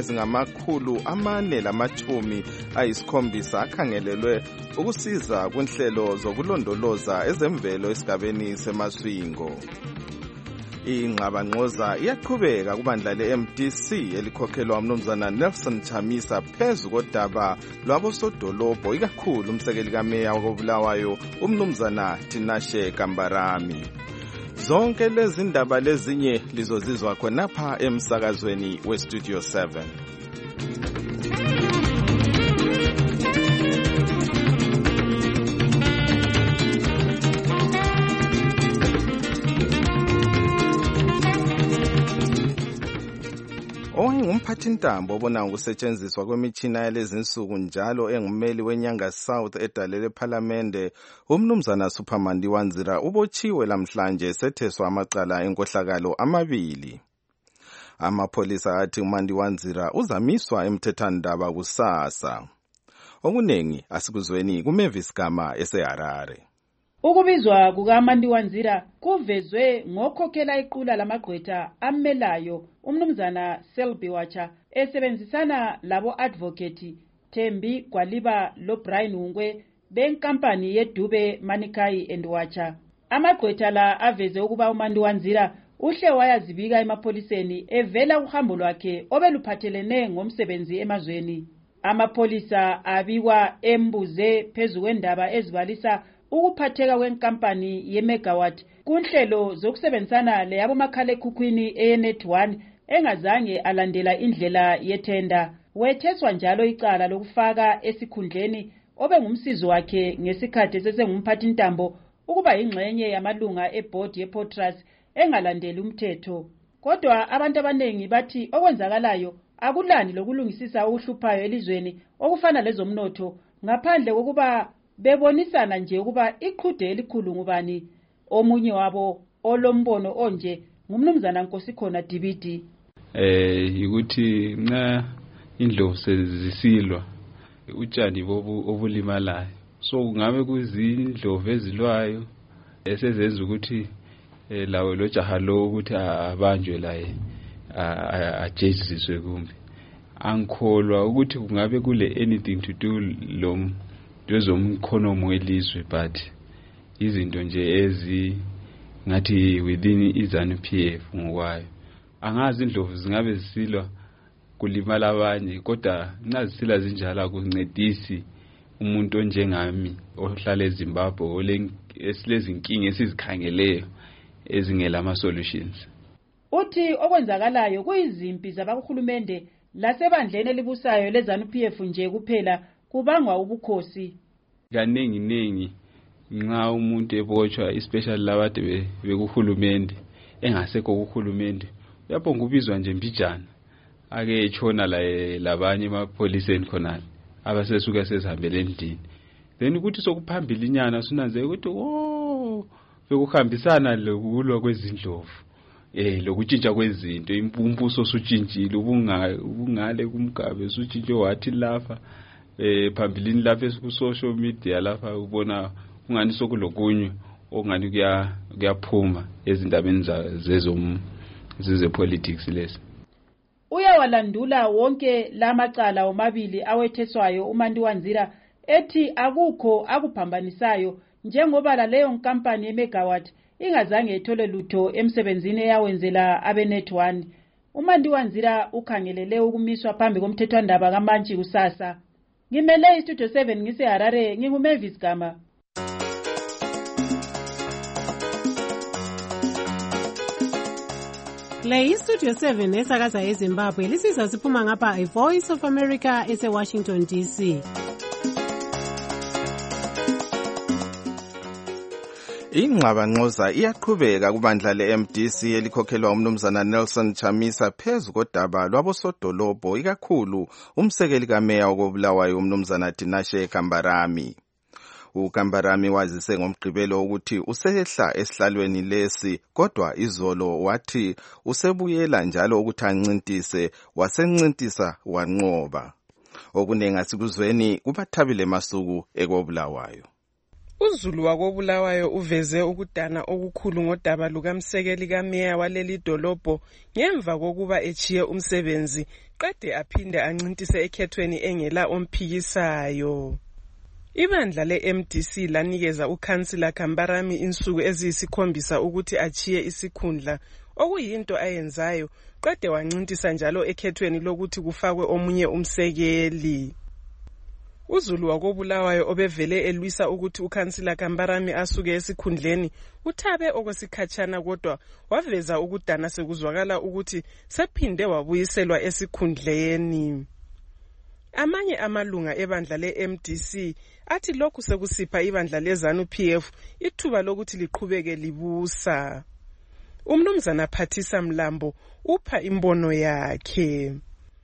G: ezingama470 akhangelelwe ukusiza kwinhlelo zokulondoloza ezemvelo esigabeni seMaswingo. Ingxabangxoza iyaqhubeka kubandla le-MDC elikhokhelwa umnumzana Nelson Chamisa phezu kodaba lwabosodolobho ikakhulu umsekeli kameya wakobulawayo umnumzana Tinashe Kambarami. Zonke lezi ndaba lezinye lizozizwa khonapha emsakazweni we-Studio 7. Umphathintambo obona ukusetshenziswa kwemitshina yalezi nsuku njalo engummeli weNyanga South edale lephalamende umnumzana Superman Ndiwanzira ubotshiwe lamhlanje esetheswa amacala enkohlakalo amabili. Amapholisa athi uMandiwanzira uzamiswa emthethandaba kusasa. Okunengi asikuzweni kuMavis Gama eseHarare.
X: Ukubizwa kukaMandiwanzira kuvezwe ngokhokhela iqula lamagqwetha amelayo umnumzana Selby Wacha esebenzisana labo advocate Thembi Gwaliba lo Brian Hungwe benkampani yeDube Manikai and Wacha. Amagqwetha la aveze ukuba uMandiwanzira uhle wayazibika emapholiseni evela uhambo lwakhe obeluphathelene ngomsebenzi emazweni. Amapholisa abikwa embuze phezu kwendaba ezibalisa ukuphatheka kwenkampani yeMegawatt kunhlelo zokusebenzisana leyabo makhalekhukhwini eNet1 engazange alandela indlela yethenda. Wetheswa njalo icala lokufaka esikhundleni obengumsizi wakhe ngesikhathi sesengumphathintambo ukuba ingxenye yamalunga eboard yePortras engalandeli umthetho. Kodwa abantu abanengi bathi okwenzakalayo akulani lokulungisisa ukuhluphayo elizweni okufana lezomnotho ngaphandle kokuba bebonisana nje ukuba iqhude elikhulu ngubani. Omunye wabo olombono onje ngumnumzana Nkosikhona Dibidi.
Y: Ukuthi nxa indlovu sezisilwa utshani obulimalayo, so kungabe kuzindlovu ezilwayo esezenza ukuthi lawo lo jaha lo ukuthi abanjwe laye ajeziswe. Kumbe angikholwa ukuthi kungabe kule anything to do lezomkhonomo welizwe, but izinto nje ngathi within iZANU-PF ngokwayo. Angazi indlovu zingabe zisilwa kulimala abanye, kodwa nxa zisila zinjalo akuncedisi umuntu onjengami ohlala eZimbabwe esilezinkinga esizikhangeleyo ezingela ama-solutions.
X: Uthi okwenzakalayo kuyizimpi zabakuhulumende lasebandleni elibusayo leZANU-PF nje kuphela kubangwa ubukhosi.
Y: Kaningi nxa umuntu ebotshwa especially labade bekuhulumende engasekho kuhulumende uyabonga ubizwa nje mbijana ake etshona labanye emapholiseni khonale abasesuka sezihambele endini. then ukuthi sokuphambili inyana sunanze ukuthi bekuhambisana lokulwa kwezindlovu lokutshintsha kwezinto impuso usutshintshile ubungale kumgabe usutshintshe wathi lapha phambilini lapha ku social media lapha ubona ungani sokulokunye okungani kuyaphuma ezindabeni zeze politics lesi.
X: Uyawalandula wonke lamacala omabili awetheswayo uMandiwanzira ethi akukho akuphambanisayo njengoba laleyo nkampani yemegawatt ingazange ethole lutho emsebenzini eyawenzela abeNet1. uMandiwanzira ukhangelele ukumiswa phambi komthethwandaba kaMantshi kusasa. Ngimele istudio 7 ngiseHarare, nginguMavis Gama.
C: Le istudio 7 esakaza eZimbabwe lisizwa siphuma ngapha iVoice of America eseWashington DC.
G: Ingxabangxoza iyaqhubeka kubandla leMDC elikhokhelwa umnumzana Nelson Chamisa phezu kodaba lwabosodolobho ikakhulu umsekeli kameya wokobulawayo umnumzana Tinashe Kambarami. uKambarami wazise ngomgqibelo ukuthi usehla esihlalweni lesi kodwa izolo wathi usebuyela njalo ukuthi ancintise wasencintisa wanqoba. Okunengi asikuzweni kubathabile masuku ekobulawayo.
E: uZulu wakobulawayo uveze ukudana okukhulu ngodaba lukamsekeli kameya waleli dolobho ngemva kokuba echiye umsebenzi qede aphinde ancintise ekhethweni engela omphikisayo. Ibandla leMDC lanikeza uKhansila Kambarami insuku eziyisikhombisa ukuthi achiye isikhundla okuyinto ayenzayo qede wancintisa njalo ekhethweni lokuthi kufakwe omunye umsekeli. uZulu wakobulawayo obevele elwisa ukuthi uKhansila Kambarami asuke esikhundleni uthabe okwesikhatshana kodwa waveza ukudana sekuzwakala ukuthi sephinde wabuyiselwa esikhundleni. Amanye amalunga ebandla leMDC athi lokhu sekusipha ibandla leZANU-PF ithuba lokuthi liqhubeke libusa. Umnumzana Phathisa Mlambo upha imbono yakhe.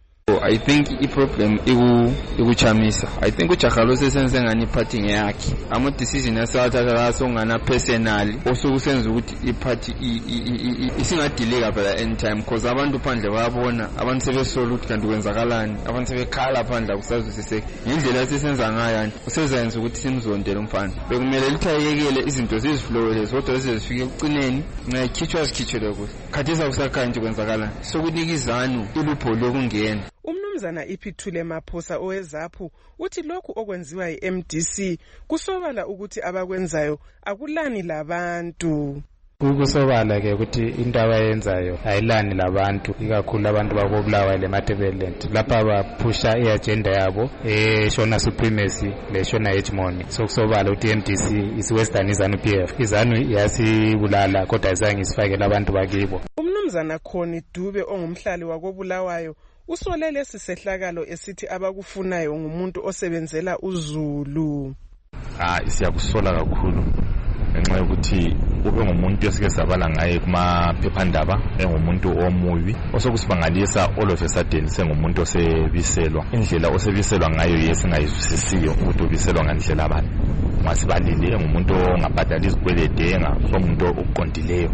I: I think i-problem ikuchamisa. I think uJagalo sesenze ngani iphathi ngeyakhe. Ama decision asathatha songana personal osokusenza ukuthi iphathi isingadelay phela anytime because abantu phandle bayabona abantu sebesola ukuthi kanti kwenzakalani abantu sebekhala phandle kusazwisiseke indlela sesenza ngayo usezenza ukuthi simzondele umfana bekumele lithayekele izinto ziziflowele kodwa zizifike ekucineni ngayikhitshwe lokho khathisa kusakhanje kwenzakalani sokunika izanu ilupho lokungena.
E: Umnumzana Iphithule Maphosa oweZAPHU uthi lokhu okwenziwa yiMDC kusobala ukuthi abakwenzayo akulani labantu.
J: Ukusobala ke ukuthi into abayenzayo ayilani labantu ikakhulu abantu bakobulawayo leMatabeleland lapha baphusha iagenda yabo eshona supremacy leshona hegemony. Sokusobala ukuthi iMDC isiwestern iZANU-PF izanu yasibulala kodwa ayizange isifakele abantu bakibo.
E: Umnumzana Khoni Dube ongumhlali wakobulawayo usolele sisehlakalo esithi abakufunayo ngumuntu osebenzela uZulu.
K: Siyakusola kakhulu ngenxa yokuthi ube ngumuntu esike sabala ngaye kumaphephandaba engumuntu omubi osokusibangalisa all of a sudden sengumuntu osebiselwa indlela osebiselwa ngayo yesingayizwisisiyo ukuthi ubiselwa ngandlela abani masibalile ngumuntu ongabhadali izikwelede engasomuntu oqondileyo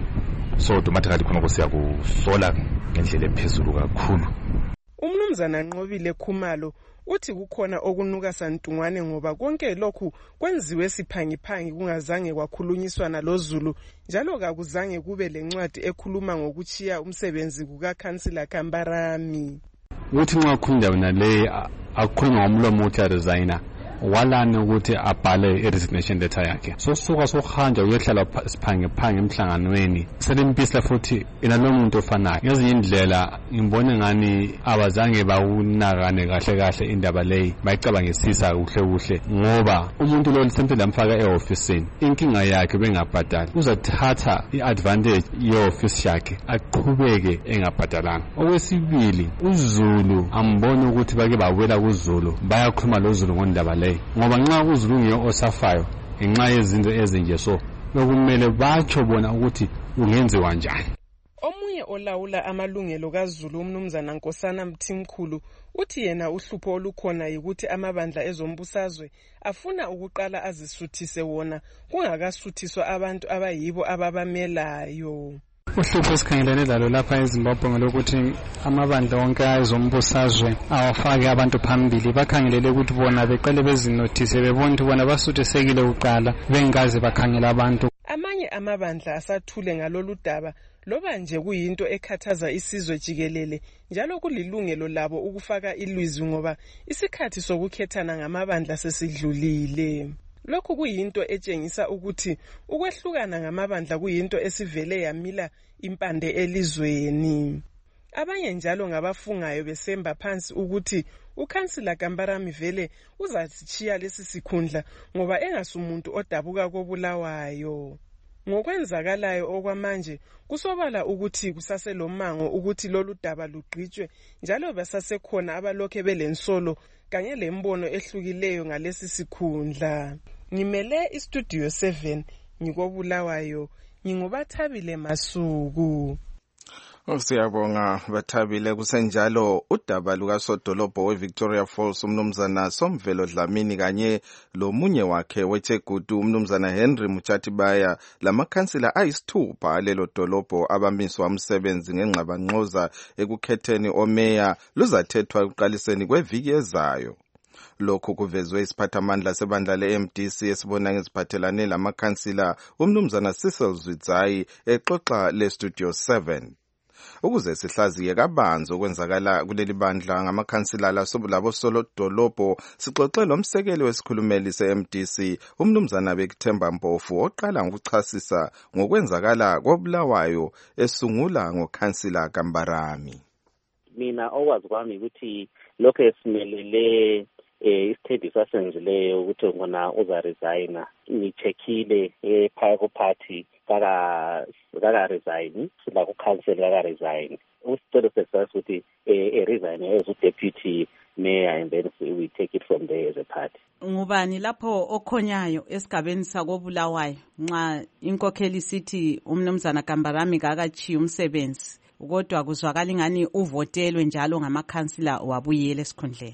K: so automatically khona siyakusola ngendlela ephezulu kakhulu.
E: Umnumzana Nqobile Khumalo uthi kukhona okunuka santungwane ngoba konke lokhu kwenziwe siphangiphangi kungazange kwakhulunyiswana loZulu njalo kakuzange kube lencwadi ekhuluma ngokuchiya umsebenzi kukaKhansila Kambarami.
L: Uthi nxa khunda nale akhuluma ngomlomo uthi resigner walana ukuthi abhale i-resignation letter yakhe sosuka sohanja uyehlala siphangephange emhlanganweni selempisa futhi inalomuntu ofanayo ngezinye indlela ngibone ngani abazange bawunakane kahle indaba leyi bayicabangisisa kuhle ngoba umuntu lo lisempela amfaka eofisini inkinga yakhe bengabhadali uzathatha iadvantage yeofisi yakhe aqhubeke engabhadalanga. Okwesibili uZulu ambone ukuthi bake bawela kuZulu bayakhuluma loZulu ngondaba leyi ngoba nxa uZulu ngiyo osafayo ngenxa yezinto ezinje so bekumele batsho bona ukuthi ungenziwa njani.
E: Omunye olawula amalungelo kaZulu umnumzana Nkosana Mthimkhulu uthi yena uhlupho olukhona yikuthi amabandla ezombusazwe afuna ukuqala azisuthise wona kungakasuthiswa abantu abayibo ababamelayo.
B: Uhlupho esikhangelene lalo lapha eZimbabwe ngelokuthi amabandla onke ezombusazwe awafake abantu phambili bakhangelele ukuthi bona beqale bezinothise bebona ukuthi bona basuthisekile kuqala bengaze bakhangela abantu.
E: Amanye amabandla asathule ngalolu daba loba nje kuyinto ekhathaza isizwe jikelele njalo kulilungelo labo ukufaka ilizwi ngoba isikhathi sokukhethana ngamabandla sesidlulile. Lokhu kuyinto etshengisa ukuthi ukwehlukana ngamabandla kuyinto esivele yamila impande elizweni. Abanye njalo ngabafungayo besemba phansi ukuthi uKhansila Kambarami vele uzasichiya lesi sikhundla ngoba engasumuntu odabuka koBulawayo. Ngokwenzakalayo okwamanje kusobala ukuthi kusaselomango ukuthi lolu daba lugqitshwe njalo basasekhona abalokhe belensolo kanye lembono ehlukileyo ngalesi sikhundla. Ngimele iStudio 7 ngikoBulawayo nginguBathabile Masuku.
G: Siyabonga Bathabile. Kusenjalo udaba lukasodolobho weVictoria Falls umnumzana Somvelo Dlamini kanye lomunye wakhe weThegutu umnumzana Henry Muchatibaya lamakhansila ayisithupha alelo dolobho abamiswa umsebenzi ngengxabangxoza ekukhetheni omeya luzathethwa ekuqaliseni kweviki ezayo. Lokhu kuvezwe isiphathamandla sebandla leMDC esibona ngeziphathelane lamakhansila umnumzana Cecil Zwidzayi exoxa leStudio 7. Ukuze sihlaziye kabanzi okwenzakala kuleli bandla ngamakhansila labo solo dolobho sixoxe lomsekeli wesikhulumeli seMDC umnumzana Bekthemba Mpofu oqala ngokuchasisa ngokwenzakala koBulawayo esungula ngokhansila Kambarami.
M: Mina okwazi kwami ukuthi lokho esimelele isithembiso sasenzileyo ukuthi ngona uza resign ngicheckile ephaya party kaka resign sila ku council kaka resign usicelo sesasa ukuthi resign as deputy mayor and then we take it from there as a party.
H: Ngubani lapho okhonyayo esigabeni sakoBulawayo nxa inkokheli sithi umnumzana Kambarami kakachiya umsebenzi kodwa kuzwakala ingani uvotelwe njalo ngamakhansila wabuyela esikhundleni?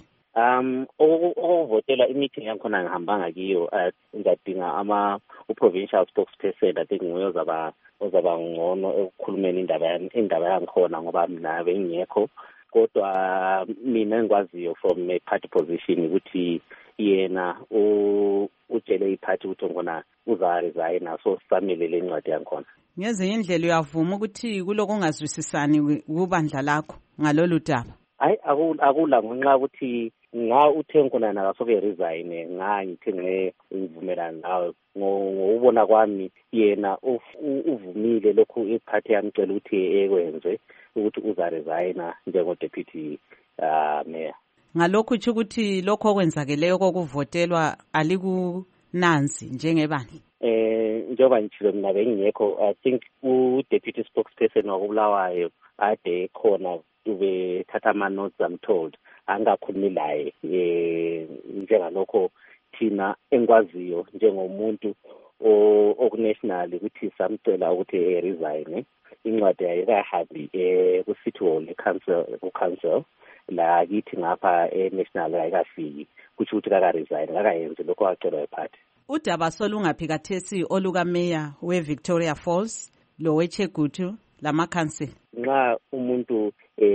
M: Ukuvotela imeeting yakhona ngihambanga kiyo ngadinga u-provincial spokesperson I think nguye ozaba ngcono ekukhulumeni indaba yangikhona ngoba mina bengekho kodwa mina engikwaziyo from a party position ukuthi yena utshele iparty ukuthi ngona uza resign so sisamelele incwadi yangikhona.
H: Ngeze indlela uyavuma ukuthi kuloko ungazwisisani kubandla lakho ngalolu daba?
M: Hayi akula ngenxa ukuthi nga uThenkuna nakasoke resign ngithe ngivumelana nawe ngobona kwami yena uvumile lokhu iparty yamcela ukuthi ekwenze ukuthi uza resign njengo deputy mayor.
H: Ngalokho uthi ukuthi lokho okwenzakeleyo kokuvotelwa alikunanzi njengebandla.
M: Njengoba ngitshilo mina bengekho I think u-deputy spokesperson wakoBulawayo ade khona ube thatha ama-notes I'm told angakhulumi laye njengalokho thina engikwaziyo njengomuntu okunational ukuthi samcela ukuthi resign incwadi ayikahambi ku-city hall ku-council la kithi ngapha national ayikafiki kusho ukuthi kaka-resign kakayenzi lokho wacelwa yiphathi.
H: Udaba solungaphi kathesi olukameya weVictoria Falls lo weThegutu lamakhansila?
M: Nxa umuntu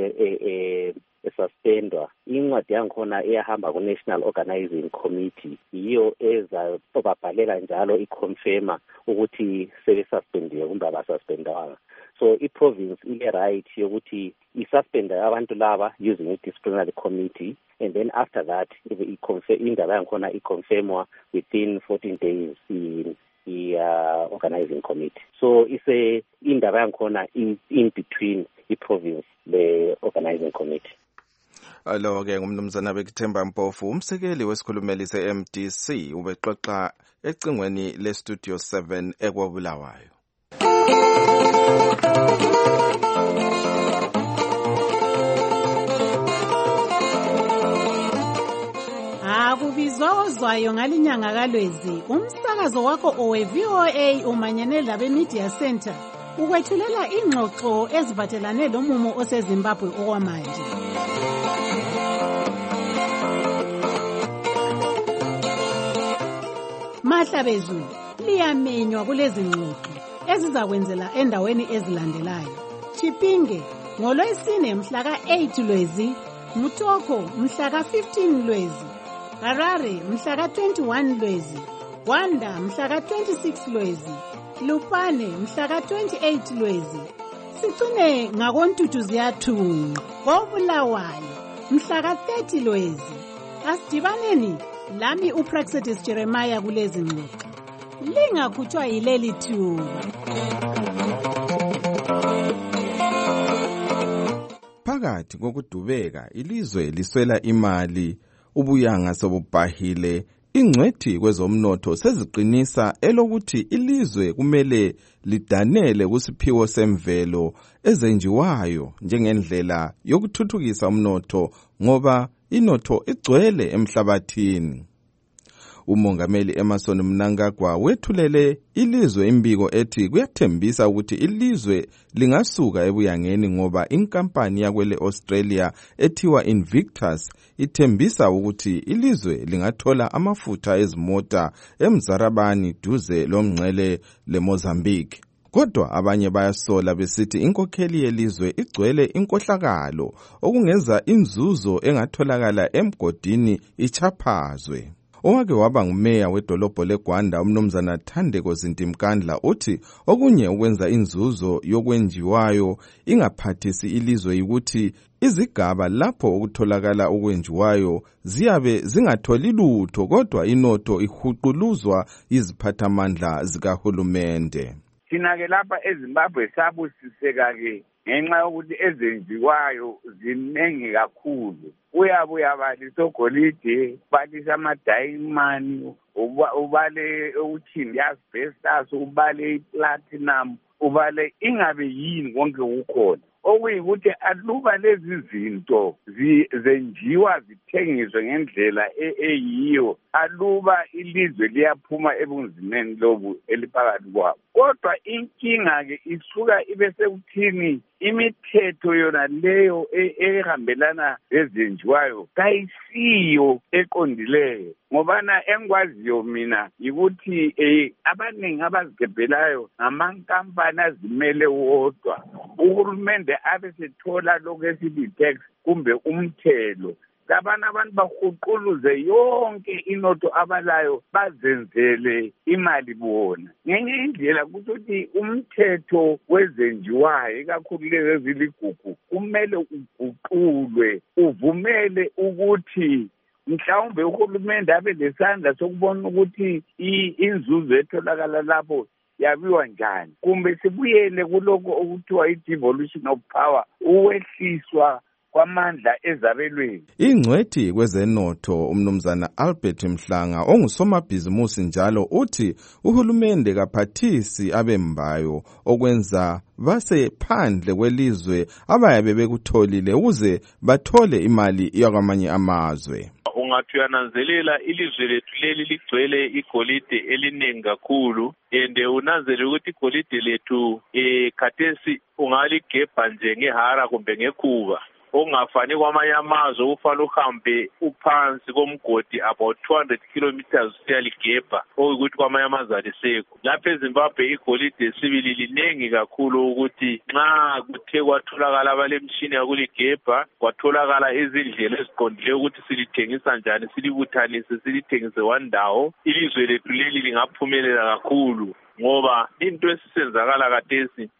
M: esuspendwa incwadi yangikhona iyahamba ku-National Organizing Committee yiyo ezobabhalela njalo iconfirma ukuthi sebesuspendiwe kumbe abasuspendwanga. So i-province ile-right yokuthi isuspende abantu laba using i-disciplinary committee and then after that indaba yangikhona iconfirmwa within 14 days organizing committee. So it's indaba yangikhona in between i-province the organizing committee.
G: Alo-ke ngumnumzana Bekthemba Mpofu umsekeli wesikhulumeli se-MDC ubexoxa ecingweni leStudio 7 ekwaBulawayo.
C: Akubizwa ozwayo ngalinyanga kaLwezi umsakazo wakho owe VOA umanyene labe Media Center ukwethulela ingxoxo eziphathelane lomumo oseZimbabwe okwamanje. Mahlabezulu liyamenywa kulezi ngxoxo ezizakwenzela endaweni ezilandelayo. Chipinge ngoLwesine mhla ka-8 Lwezi, Mutoko mhla ka-15 Lwezi, Harare mhla ka-21 Lwezi, Gwanda mhla ka-26 Lwezi, Lupane mhla ka-28 Lwezi. Sicine ngakoNtutu Ziyathunqa koBulawayo mhla ka-30 Lwezi. Asidibaneni lami uPraxedis Jeremiah kulezi ngxoxo. Lingakhutshwa yileli thuba.
G: Phakathi kokudubeka ilizwe liswela imali, ubuyanga sobubhahile, ingcwethi kwezomnotho seziqinisa elokuthi ilizwe kumele lidanele kusiphiwo semvelo ezenjiwayo njengendlela yokuthuthukisa umnotho ngoba inotho igcwele emhlabathini. Umongameli Emmerson Mnangagwa wethulele ilizwe imbiko ethi kuyathembisa ukuthi ilizwe lingasuka ebuyangeni ngoba inkampani yakwele Australia ethiwa Invictus ithembisa ukuthi ilizwe lingathola amafutha ezimota eMzarabani duze lomngcele leMozambique. Kodwa abanye bayasola besithi inkokheli yelizwe igcwele inkohlakalo okungenza inzuzo engatholakala emgodini ichaphazwe. Owake waba ngumeya wedolobho leGwanda umnumzana Thandeko Zintimkandla uthi okunye ukwenza inzuzo yokwenjiwayo ingaphathisi ilizwe ukuthi izigaba lapho ukutholakala okwenjiwayo ziyabe zingatholi lutho kodwa inotho ihuquluzwa iziphathamandla zikahulumende.
N: Thina-ke lapha eZimbabwe sabusiseka-ke ngenxa yokuthi ezenziwayo ziningi kakhulu. Uyabuya balisa ogolide, balisa amadayimani, ubale uthini i-asbestos, ubale i-platinum, ubale ingabe yini konke kukhona. Okuyikuthi aluba lezi zinto zenjiwa zithengiswe ngendlela eyiyo, aluba ilizwe liyaphuma ebunzimeni lobu eliphakathi kwabo. Kodwa inkinga-ke isuka ibe sekuthini imithetho yona leyo ehambelana lezenjiwayo kayisiyo eqondileyo. Ngobana engikwaziyo mina yikuthi abaningi abazigebhelayo ngamankampani azimele wodwa. Uhulumende abe sethola lokhu esithi tax kumbe umthelo. Labana abantu bahuquluze yonke inotho abalayo bazenzele imali bona. Ngenye indlela kuthi umthetho wezenjiwayo ikakhulu lezi eziligugu kumele uguqulwe uvumele ukuthi mhlawumbe uhulumende abe lesandla sokubona ukuthi inzuzo etholakala lapho yabiwa njani, kumbe sibuyele kuloko okuthiwa i-devolution of power, ukwehliswa kwamandla ezabelweni.
G: Ingcwethi kwezenotho umnumzana Albert Mhlanga ongusomabhizimusi njalo uthi uhulumende kaphathisi abembayo okwenza base phandle kwelizwe abayabe bekutholile ukuze bathole imali yakwamanye amazwe.
O: Ungathi uyananzelela ilizwe lethu leli ligcwele igolide eliningi kakhulu unanzele ukuthi igolide lethu khathesi ungaligebha nje ngehara kumbe ngekhuba. Ongafani kwamanye amazwe kufanele uhambe uphansi komgodi about 200 kilometers usiyaligebha okuyikuthi kwamanye amazwe alisekho. Lapha eZimbabwe igolide sibili linengi kakhulu ukuthi nxa kuthe kwatholakala abalemishini yakuligebha kwatholakala izindlela eziqondileyo ukuthi silithengisa njani, silibuthanise silithengise wandawo, ilizwe lethu leli lingaphumelela kakhulu. Ngoba into esisenzakala kathesi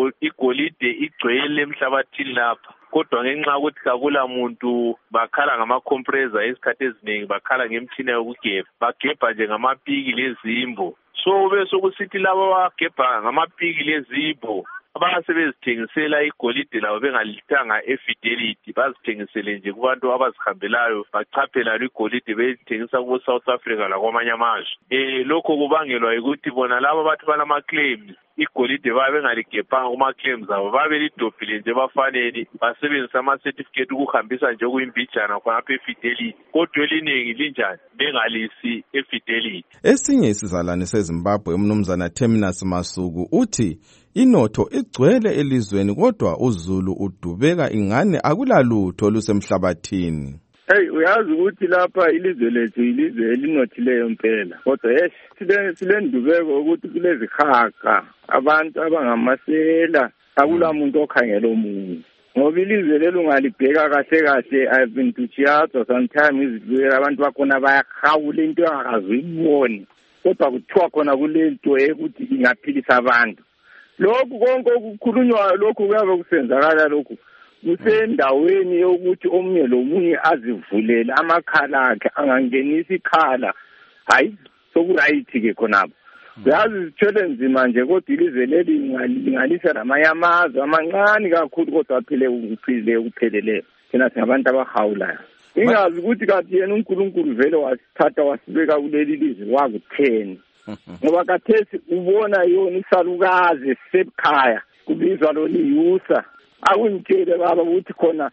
O: igolide igcwele emhlabathini lapha. Kodwa ngenxa ukuthi kakula muntu bakhala ngama-compressor esikhathi eziningi, bakhala ngemtshina yokugebha, bagebha nje ngamapiki lezimbo. So bese kusithi labo bagebha ngamapiki lezimbo abasebezithengisela igolide labo bengalithanga eFidelity, bazithengisele nje kubantu abazihambelayo bachaphela igolide beyithengisa ku South Africa lakwamanye amazwe. Lokho kubangelwa ukuthi bona labo bathi balama claims igolide babe bengaligebhanga kuma claims abo, babe lidobhile nje bafanele basebenzisa ama certificate ukuhambisa nje kuyimbijana khonapha eFidelity, kodwa eliningi linjani bengalisi eFidelity.
G: Esinye isizalwane seZimbabwe umnumzana Terminus Masuku uthi inotho igcwele elizweni kodwa uZulu udubeka ingane akulalutho olusemhlabathini.
D: Hey, uyazi ukuthi lapha ilizwe lethu ilizwe elinothileyo impela. Kodwa silendubeko ukuthi kulezikhaka abantu abangamasela akulamuntu okhangela omunye. Ngoba ilizwe lelo ungalibheka kahle kahle, I've been to Chiazo sometimes abantu bakhona bayakhawula into engakazuyiboni. Kodwa kuthiwa khona kulento ukuthi ingaphilisa abantu. Lokhu konke okukhulunywayo lokhu kuyabe kusenzakala lokhu kusendaweni yokuthi omunye lomunye azivulele amakhala akhe angangenisa ikhala. Hayi sokurayithi ke khonapho. Uyazi zithwele nzima nje kodwa ilizwe leli lingalisa namanye amazwe amancane kakhulu kodwa aphile ukupheleleyo. Thina singabantu abahawulayo. Ingazi ukuthi kathi yena uNkulunkulu vele wasithatha wasibeka kuleli lizwe wakutheni. Ngoba kathesi ubona yona isalukazi sekhaya kubizwa lo liyusa. Akungitshele baba ukuthi khona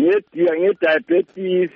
D: ngediabetes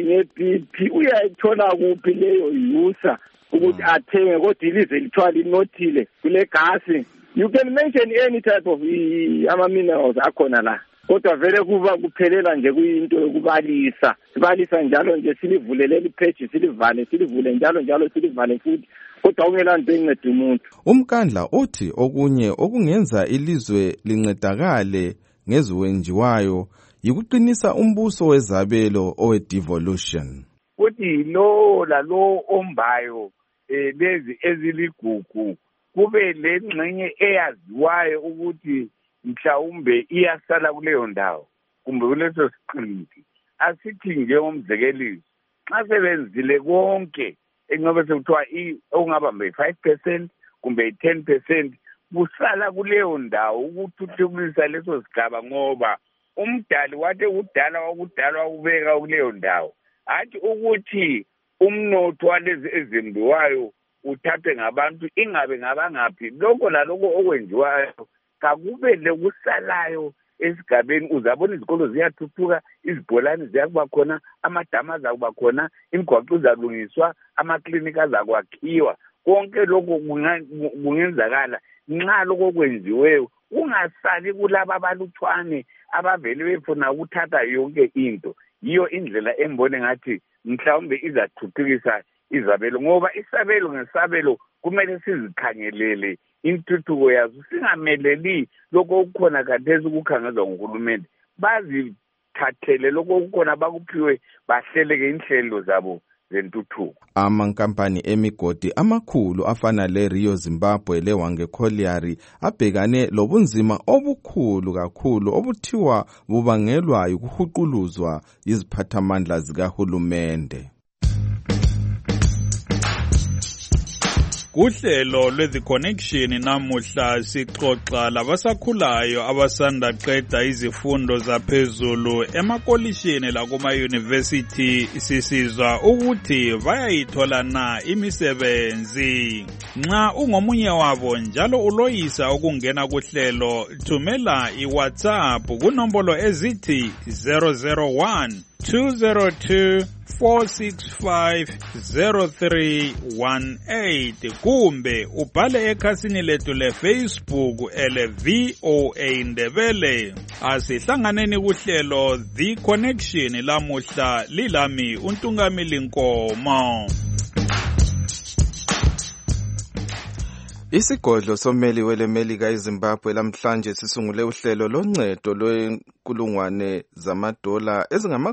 D: ngeBP uyayithola kuphi leyo yusa ukuthi athenge kodwa ilizwe lithiwa linothile kule gasi. You can mention any type of ama-minerals akhona la. Kodwa vele kuba kuphelela nje kuyinto yokubalisa. Sibalisa njalo nje silivulele ipheji silivule njalo silivale futhi. Kodwa ungelanto enceda umuntu.
G: UMkandla uthi okunye okungenza ilizwe lincedakale ngeziwenjiwayo yikuqinisa umbuso wezabelo owe-devolution.
N: Kuthi lo lalo ombayo lezi eziligugu kube lengxenye eyaziwayo ukuthi mhlawumbe iyasala kuleyo ndawo kumbe kuleso siqinti. Asithi nje umzekeliso xa sebenzile konke engabe sekuthiwa okungaba mbe 5% kumbe 10% kusala kuleyo ndawo ukuthuthukisa leso sigaba ngoba umdali wathi udala wakubeka kuleyo ndawo. Athi ukuthi umnotho walezi ezimbiwayo uthathwe ngabantu ingabe ngabangaphi lokho laloko okwenziwayo kakube lekusalayo esigabeni. Uzabona izikolo ziyathuthuka, izibholani ziyakuba khona, amadama azakuba khona, imigwaqo izalungiswa, amaklinika azakwakhiwa. Konke lokho kungenzakala nxa lokho kwenziweyo ungasali kulaba abaluthwane abavele befuna ukuthatha yonke into. Yiyo indlela embone ngathi mhlawumbe izathuthukisa izabelo ngoba isabelo ngesabelo kumele sizikhangelele intuthuko yazo, singameleli lokho okukhona kathesi ukukhangelwa nguhulumende. Bazithathele lokho okukhona bakuphiwe bahleleke inhlelo zabo zentuthuko.
G: Amankampani emigodi amakhulu afana le-Rio Zimbabwe le-Hwange Colliery abhekane lobunzima obukhulu kakhulu obuthiwa bubangelwa ukuhuquluzwa iziphathamandla zikahulumende.
V: Kuhlelo lwe-The Connection namuhla sixoxa labasakhulayo abasanda qeda izifundo zaphezulu emakolishini lakuma-university sisizwa ukuthi bayayithola na imisebenzi. Nxa ungomunye wabo njalo uloyisa ukungena kuhlelo, thumela iWhatsApp kunombolo ezithi 001-202-465-0318 kumbe ubhale ekhasini lethu leFacebook ele-VOA Ndebele. Asihlanganeni kuhlelo The Connection lamuhla lilami uNtungamili Nkomo.
G: Isigodlo someli welemelika eZimbabwe lamhlanje sisungule uhlelo loncedo lwenkulungwane zamadola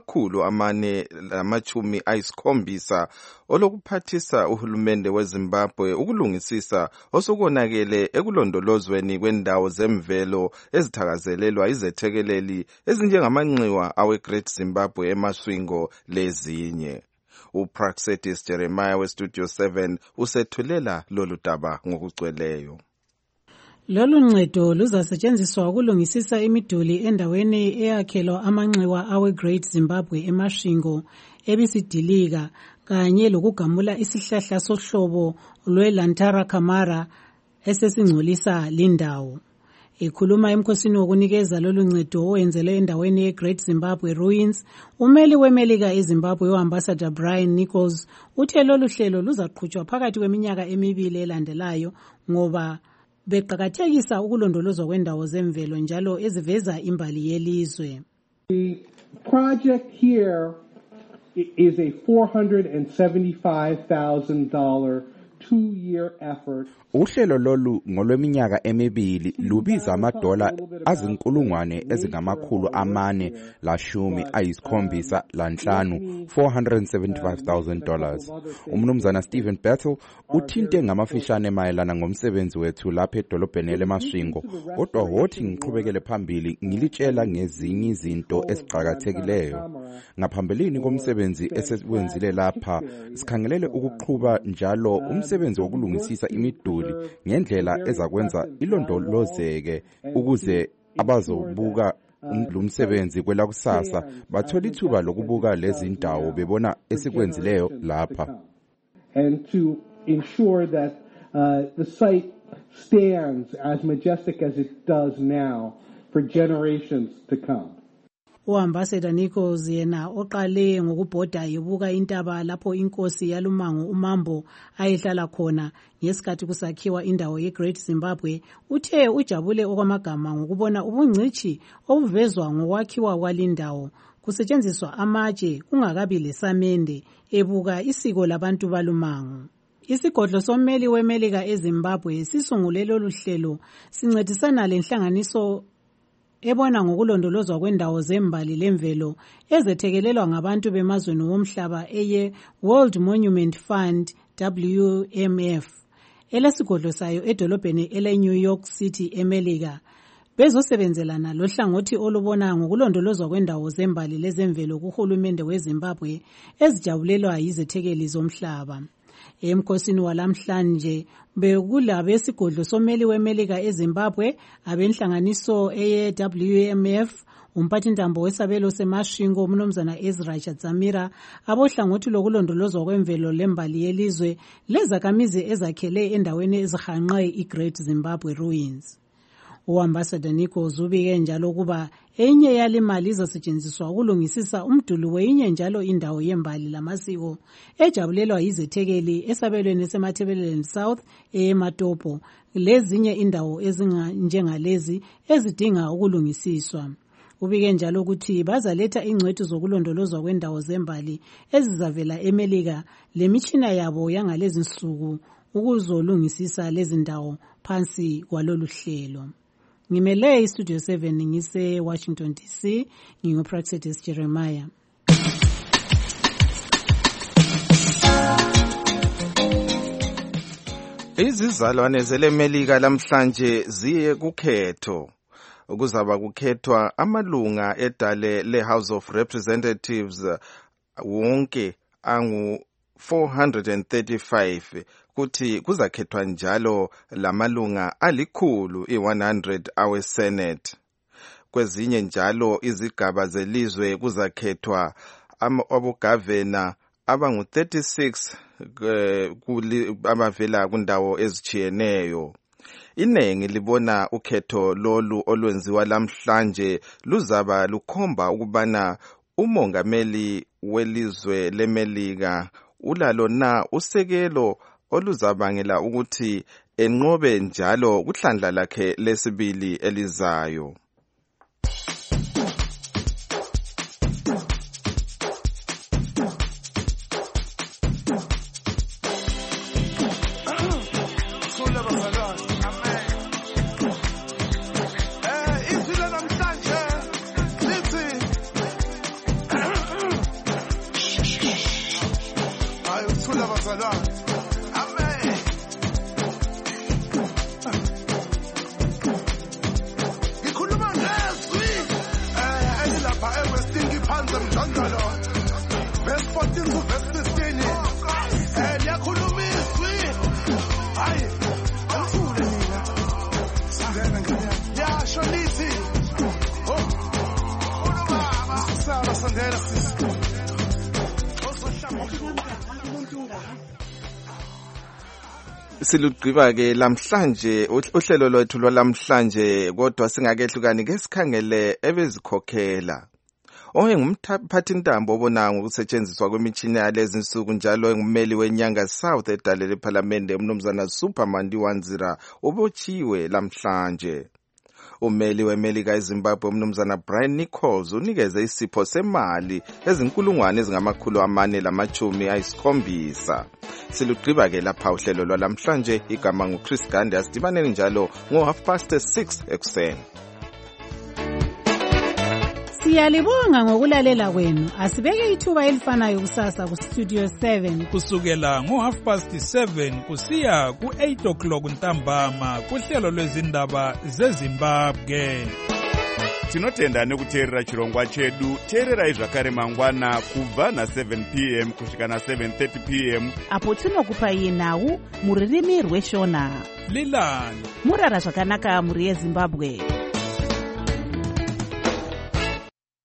G: ezingama-470 olokuphathisa uhulumende weZimbabwe ukulungisisa osukonakele ekulondolozweni kwendawo zemvelo ezithakazelelwa izethekeleli ezinjengamanxiwa awe-Great Zimbabwe eMasvingo lezinye. uPraxedis Jeremiah weStudio 7 usethulela lolu daba ngokugcweleyo.
C: Lolu ncedo luzasetshenziswa ukulungisisa imiduli endaweni eyakhelwa amanxiwa awe-Great Zimbabwe eMasvingo, ebisidilika kanye lokugamula isihlahla sohlobo lwe-Lantara camara esesingcolisa lindawo. Ekhuluma emkhosini wokunikeza lolu ncedo owenzelwe endaweni ye-Great Zimbabwe Ruins, umeli wemelika eZimbabwe u-Ambassador Brian Nichols uthe lolu hlelo luzaqhutshwa phakathi kweminyaka emibili elandelayo ngoba beqhakathekisa ukulondolozwa kwendawo zemvelo njalo eziveza imbali yelizwe.
P: The project here is a $475,000 two-year effort.
Q: Uhlelo lolu ngolweminyaka emibili lubiza $4,475,000 $475,000. Umnumzana Stephen Bethel uthinte ngamafishane mayelana ngomsebenzi wethu lapha edolobheni leMasvingo, kodwa wothi ngiqhubekele phambili ngilitshela ngezinye izinto eziqhakathekileyo. Ngaphambilini komsebenzi esiwenzile lapha sikhangelele ukuqhuba njalo umsebenzi wokulungisisa imiduli ngendlela ezakwenza ilondolozeke ukuze abazobuka lumsebenzi kwelakusasa bathola ithuba lokubuka lezi ndawo bebona esikwenzileyo lapha.
P: And to ensure that the site stands as majestic as it does now for generations to come.
C: Uambassador Nichols yena oqale ngokubhoda ebuka intaba lapho inkosi yalumango uMambo ayehlala khona ngesikhathi kusakhiwa indawo yeGreat Zimbabwe, uthe ujabule okwamagama ngokubona ubungcithi obuvezwa ngokwakhiwa kwalindawo kusetshenziswa amatshe kungakabi lesamende ebuka isiko labantu balumango. Isigodlo sommeli weMelika eZimbabwe sisungule lolu hlelo sincedisana lenhlanganiso ebona ngokulondolozwa kwendawo zembali lemvelo ezethekelelwa ngabantu bemazweni womhlaba eye World Monument Fund WMF elesigodlo sayo edolobheni ele-New York City eMelika, bezosebenzelana lohlangothi olubona ngokulondolozwa kwendawo zembali lezemvelo kuhulumende weZimbabwe ezijabulelwa yizethekeli zomhlaba. Emkhosini walamhlanje bekulabesigodlo sommeli weMelika eZimbabwe, abenhlanganiso eye-WMF, umphathintambo wesabelo seMasvingo umnumzana Ezra Chadzamira, abohlangothi lokulondolozwa kwemvelo lembali yelizwe lezakhamizi ezakhele endaweni ezihanqe iGreat Zimbabwe Ruins. Uambassador Nichols ubike njalo kuba enye yalimali izasetshenziswa ukulungisisa umduli wenye njalo indawo yembali lamasiko ejabulelwa yizethekeli esabelweni seMatabeleland South eMatopo lezinye indawo ezinjengalezi ezidinga ukulungisiswa. Ubike njalo ukuthi bazaletha ingcwethi zokulondolozwa kwendawo zembali ezizavela eMelika lemitshina yabo yangalezi nsuku ukuzolungisisa lezi ndawo phansi kwalolu hlelo. Ngimele iStudio 7 ngise Washington DC, nginguPraxedis Jeremiah.
G: Izizalwane zeleMelika lamhlanje ziye kukhetho. Kuzaba kukhethwa amalunga edale leHouse of Representatives wonke angu 435 kuthi kuzakhethwa njalo lamalunga alikhulu 100 aweSenate. Kwezinye njalo izigaba zelizwe kuzakhethwa abogavana abangu 36 abavela kundawo ezitshiyeneyo. Inengi libona ukhetho lolu olwenziwa lamhlanje luzaba lukhomba ukubana umongameli welizwe leMelika ulalo na usekelo oluzabangela ukuthi enqobe njalo kuhlandla lakhe lesibili elizayo. Silugqiba ke lamhlanje uhlelo lwethu lwalamhlanje, kodwa singakehlukani ke sikhangele ebezikhokhela. Oyengumphathintambo obona ngokusetshenziswa kwemitshina yalezi nsuku njalo engummeli weNyanga South edale lephalamende umnumzana Superman Ndiwanzira ubotshiwe lamhlanje. Ummeli weMelika eZimbabwe umnumzana Brian Nichols unikeze isipho semali ezinkulungwane470. Silugqiba-ke lapha uhlelo lwalamhlanje. Igama nguChris Gande. Asidibaneni njalo ngo6:30 ekuseni.
C: Siyalibonga ngokulalela kwenu. Asibeke ithuba elifanayo kusasa kuStudio 7
V: kusukela ngo7:30 kusiya ku8 ntambama kuhlelo lwezindaba zeZimbabwe.
A: Tinotenda nekuteerera chirongwa chedu. Teererai zvakare mangwana kubva na7 p.m. kusvika na7:30 p.m.
R: apo tinokupai nhau muririmi rweshona.
V: Lilani
R: murara zvakanaka muri yeZimbabwe.